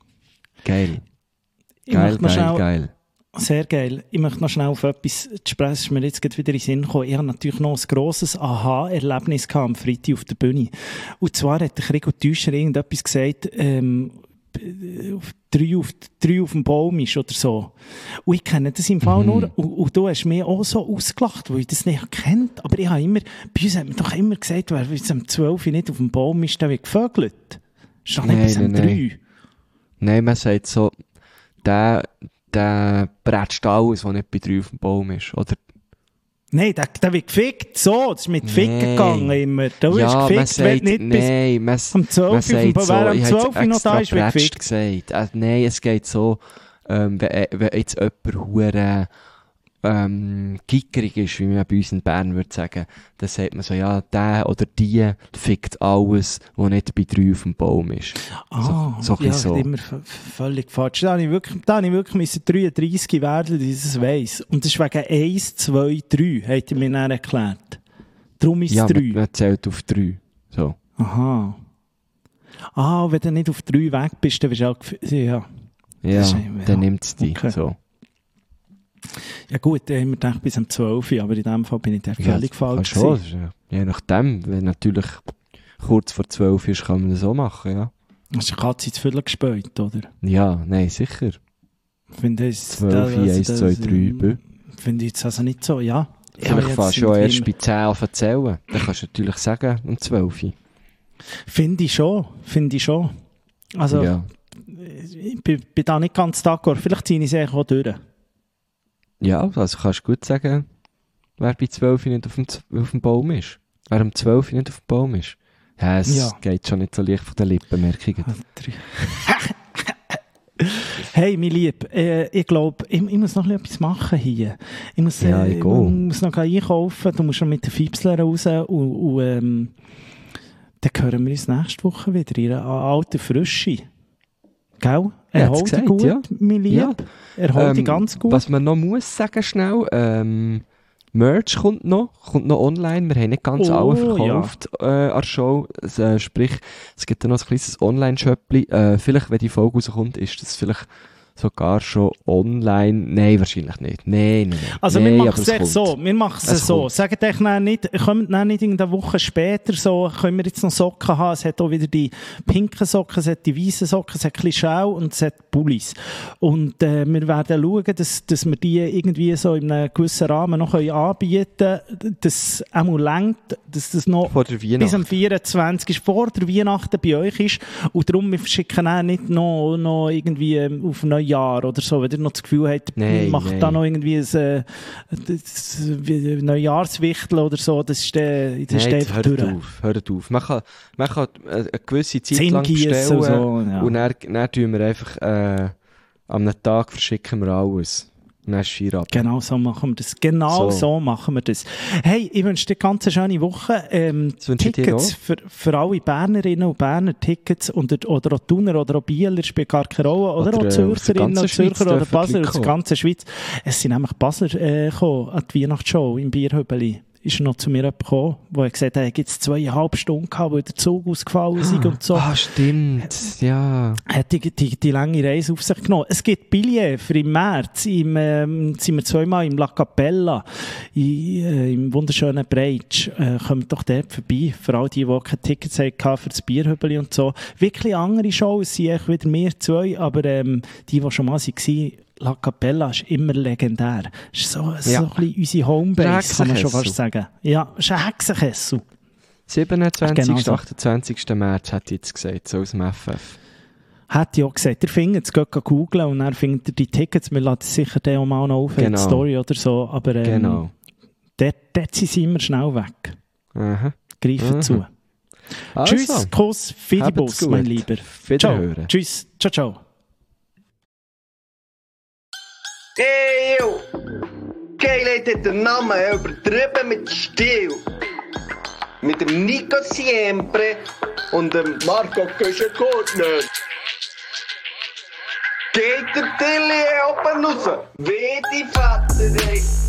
geil. Ich Geil, möchte noch geil, schnell- geil. Sehr geil. Ich möchte noch schnell auf etwas zu sprechen, das ist mir jetzt gerade wieder in den Sinn gekommen. Ich habe natürlich noch ein grosses Aha-Erlebnis gehabt am Freitag auf der Bühne. Und zwar hat der Gregor Täuscher irgendetwas gesagt, ähm, auf drei, auf, drei auf dem Baum ist oder so. Und ich kenne das im Fall Mhm. nur. Und, und du hast mich auch so ausgelacht, weil ich das nicht kennt. Aber ich habe immer, bei uns hat man doch immer gesagt, wer bis um zwölf Uhr nicht auf dem Baum ist, der wird gevögelt. Ist doch nicht Nein, bis um nein, drei. nein. Nein, man sagt so, der, der bretscht alles, der nicht bei drei auf dem Baum ist. Oder, Nein, der, der wird gefickt. So, das ist mit Ficken Nein. gegangen immer. Du ja, wirst man gefickt, wenn sagt, nicht bis nein, man, um zwölf man Uhr. sagt so, Wer um ich zwölf Uhr habe noch jetzt da extra ist, wird bretscht gefickt. gesagt. Äh, nein, es geht so, ähm, wenn, wenn jetzt jemand hure ähm, gickerig ist, wie man bei uns in Bern würde sagen, dann sagt man so, ja, der oder die fickt alles, was nicht bei drei auf dem Baum ist. Ah, so, so ein ja, bisschen so. immer v- völlig falsch. Da habe ich wirklich, da habe ich wirklich müssen dreiunddreissig werden, dass ich das weiss. Und das ist wegen eins, zwei, drei, hat er mir dann erklärt. Darum ist es Ja, drei. man, man zählt auf drei. So. Aha. Ah, wenn du nicht auf drei weg bist, dann bist du auch gef- ja. Ja, Das ist eben- ja. dann nimmt es dich. Okay. So. Ja gut, da haben wir gedacht bis um zwölf Uhr, aber in dem Fall bin ich da völlig ja, falsch schon, gewesen. das ist ja, je nachdem, wenn natürlich kurz vor zwölf ist, kann man das auch machen, ja. Hast du die Katze ins Viertel gespäut, oder? Ja, nein, sicher. Finde ich, zwölf, eins, zwei, drei, bö. Finde ich jetzt also nicht so, ja. Vielleicht jetzt fährst du sind ja wir erst immer- bei zehn an zu zählen. Dann kannst du natürlich sagen, um zwölf. Finde ich schon, finde ich schon. Also, Ja. ich bin, bin da nicht ganz d'accord. Vielleicht ziehe ich es eigentlich auch durch. Ja, also kannst du gut sagen, wer bei zwölf nicht auf dem, Z- auf dem Baum ist. Wer um zwölf nicht auf dem Baum ist. Ja, es Ja. geht schon nicht so leicht von den Lippen, merke ich. Hey, mein Lieb, äh, ich glaube, ich, ich muss noch etwas machen hier. Ich muss, äh, Ja, ich ich gehe. muss noch einkaufen, du musst schon mit den Fipsler raus und, und ähm, dann hören wir uns nächste Woche wieder in einer alten Frische. Gell? Erhol dich gesagt, gut, ja. mein Lieb. Ja. Erhol dich Ähm, ganz gut. Was man noch muss sagen schnell, ähm, Merch kommt noch, kommt noch online. Wir haben nicht ganz Oh, alle verkauft äh, an der Show. Es, äh, sprich, es gibt dann noch ein kleines Online-Shopli. Äh, vielleicht, wenn die Folge rauskommt, ist das vielleicht sogar schon online. Nein, wahrscheinlich nicht. Nein, nein, nein. Also nein, wir machen aber es es echt kommt. so, wir machen es Es so. kommt. Sagt euch dann nicht, kommt dann nicht in der Woche später so, können wir jetzt noch Socken haben, es hat auch wieder die pinken Socken, es hat die weißen Socken, es hat ein bisschen Schau und es hat Pullis. Und äh, wir werden schauen, dass, dass wir die irgendwie so in einem gewissen Rahmen noch können anbieten können, dass es auch mal reicht, dass das noch Vor der Weihnacht. bis am vierundzwanzigsten vor der Weihnachten bei euch ist. Und darum, wir schicken auch nicht noch, noch irgendwie ähm, auf Neujahr oder so, wenn ihr noch das Gefühl habt, Nein, macht nein. da noch irgendwie ein, äh, das, wie Neujahrswichtel oder so, das ist der, das ist Nein, einfach hört durch. auf, hört auf. Man kann, man kann äh, eine gewisse Zeit Zinn lang gießen bestellen und so, ja. und dann, dann tun wir einfach äh, am Tag verschicken wir alles. Und dann ist Feierabend. Genau so machen wir das. Genau so, So. machen wir das. Hey, ich wünsche dir eine ganz schöne Woche. Ähm, Das wünsche ich dir Tickets auch. für, für alle Bernerinnen und Berner, Tickets und, oder auch Thuner oder auch Bieler, spielt gar keine Rolle. Oder, Oder, auch äh, aus der Zürcherinnen und ganzen Schweiz Zürcher oder dürfen Basler die aus der kommen. ganzen Schweiz. Es sind nämlich Basler äh, gekommen an die Weihnachtsshow im Bierhöbeli. Ist er noch zu mir jemand gekommen, wo er gesagt hat, er gibt es zweieinhalb Stunden gehabt, weil der Zug ausgefallen ist und so. Ah, stimmt. Ja. Hat die, die, die lange Reise auf sich genommen. Es gibt Billets für im März. Im, ähm, sind wir zweimal im La Capella, in, äh, im wunderschönen Breitsch. Äh, kommt doch dort vorbei. Für all die, die keine Tickets hatten für das Bierhöbeli und so. Wirklich andere Shows, es sind echt wieder wir zwei, aber ähm, die, die schon mal waren, La Capella ist immer legendär. Das ist so, so Ja. ein bisschen unsere Homebase, kann man schon fast Hexenkessel. sagen. Ja, es ist ein Hexenkessel. siebenundzwanzigsten Genau so. achtundzwanzigsten März hat ich jetzt gesagt, so aus dem F F. Hat ja auch gesagt, ihr findet es, geht googlen und dann findet ihr die Tickets. Wir laden es sicher dann auch mal noch auf in Genau. die Story oder so. Aber ähm, Genau. dort, dort sind sie immer schnell weg. Aha. Greifen Mhm. zu. Also, Tschüss, Kuss, Fidibus, habt's mein gut. Lieber. Wiederhören. Ciao. Tschüss. Ciao, ciao. Hey, yo! Geilheit hat den Namen übertrieben mit Stil. Mit dem Nico Siempre und dem Marco Köschekotner. Geht der Tilly oben raus, wie die Vater, ey.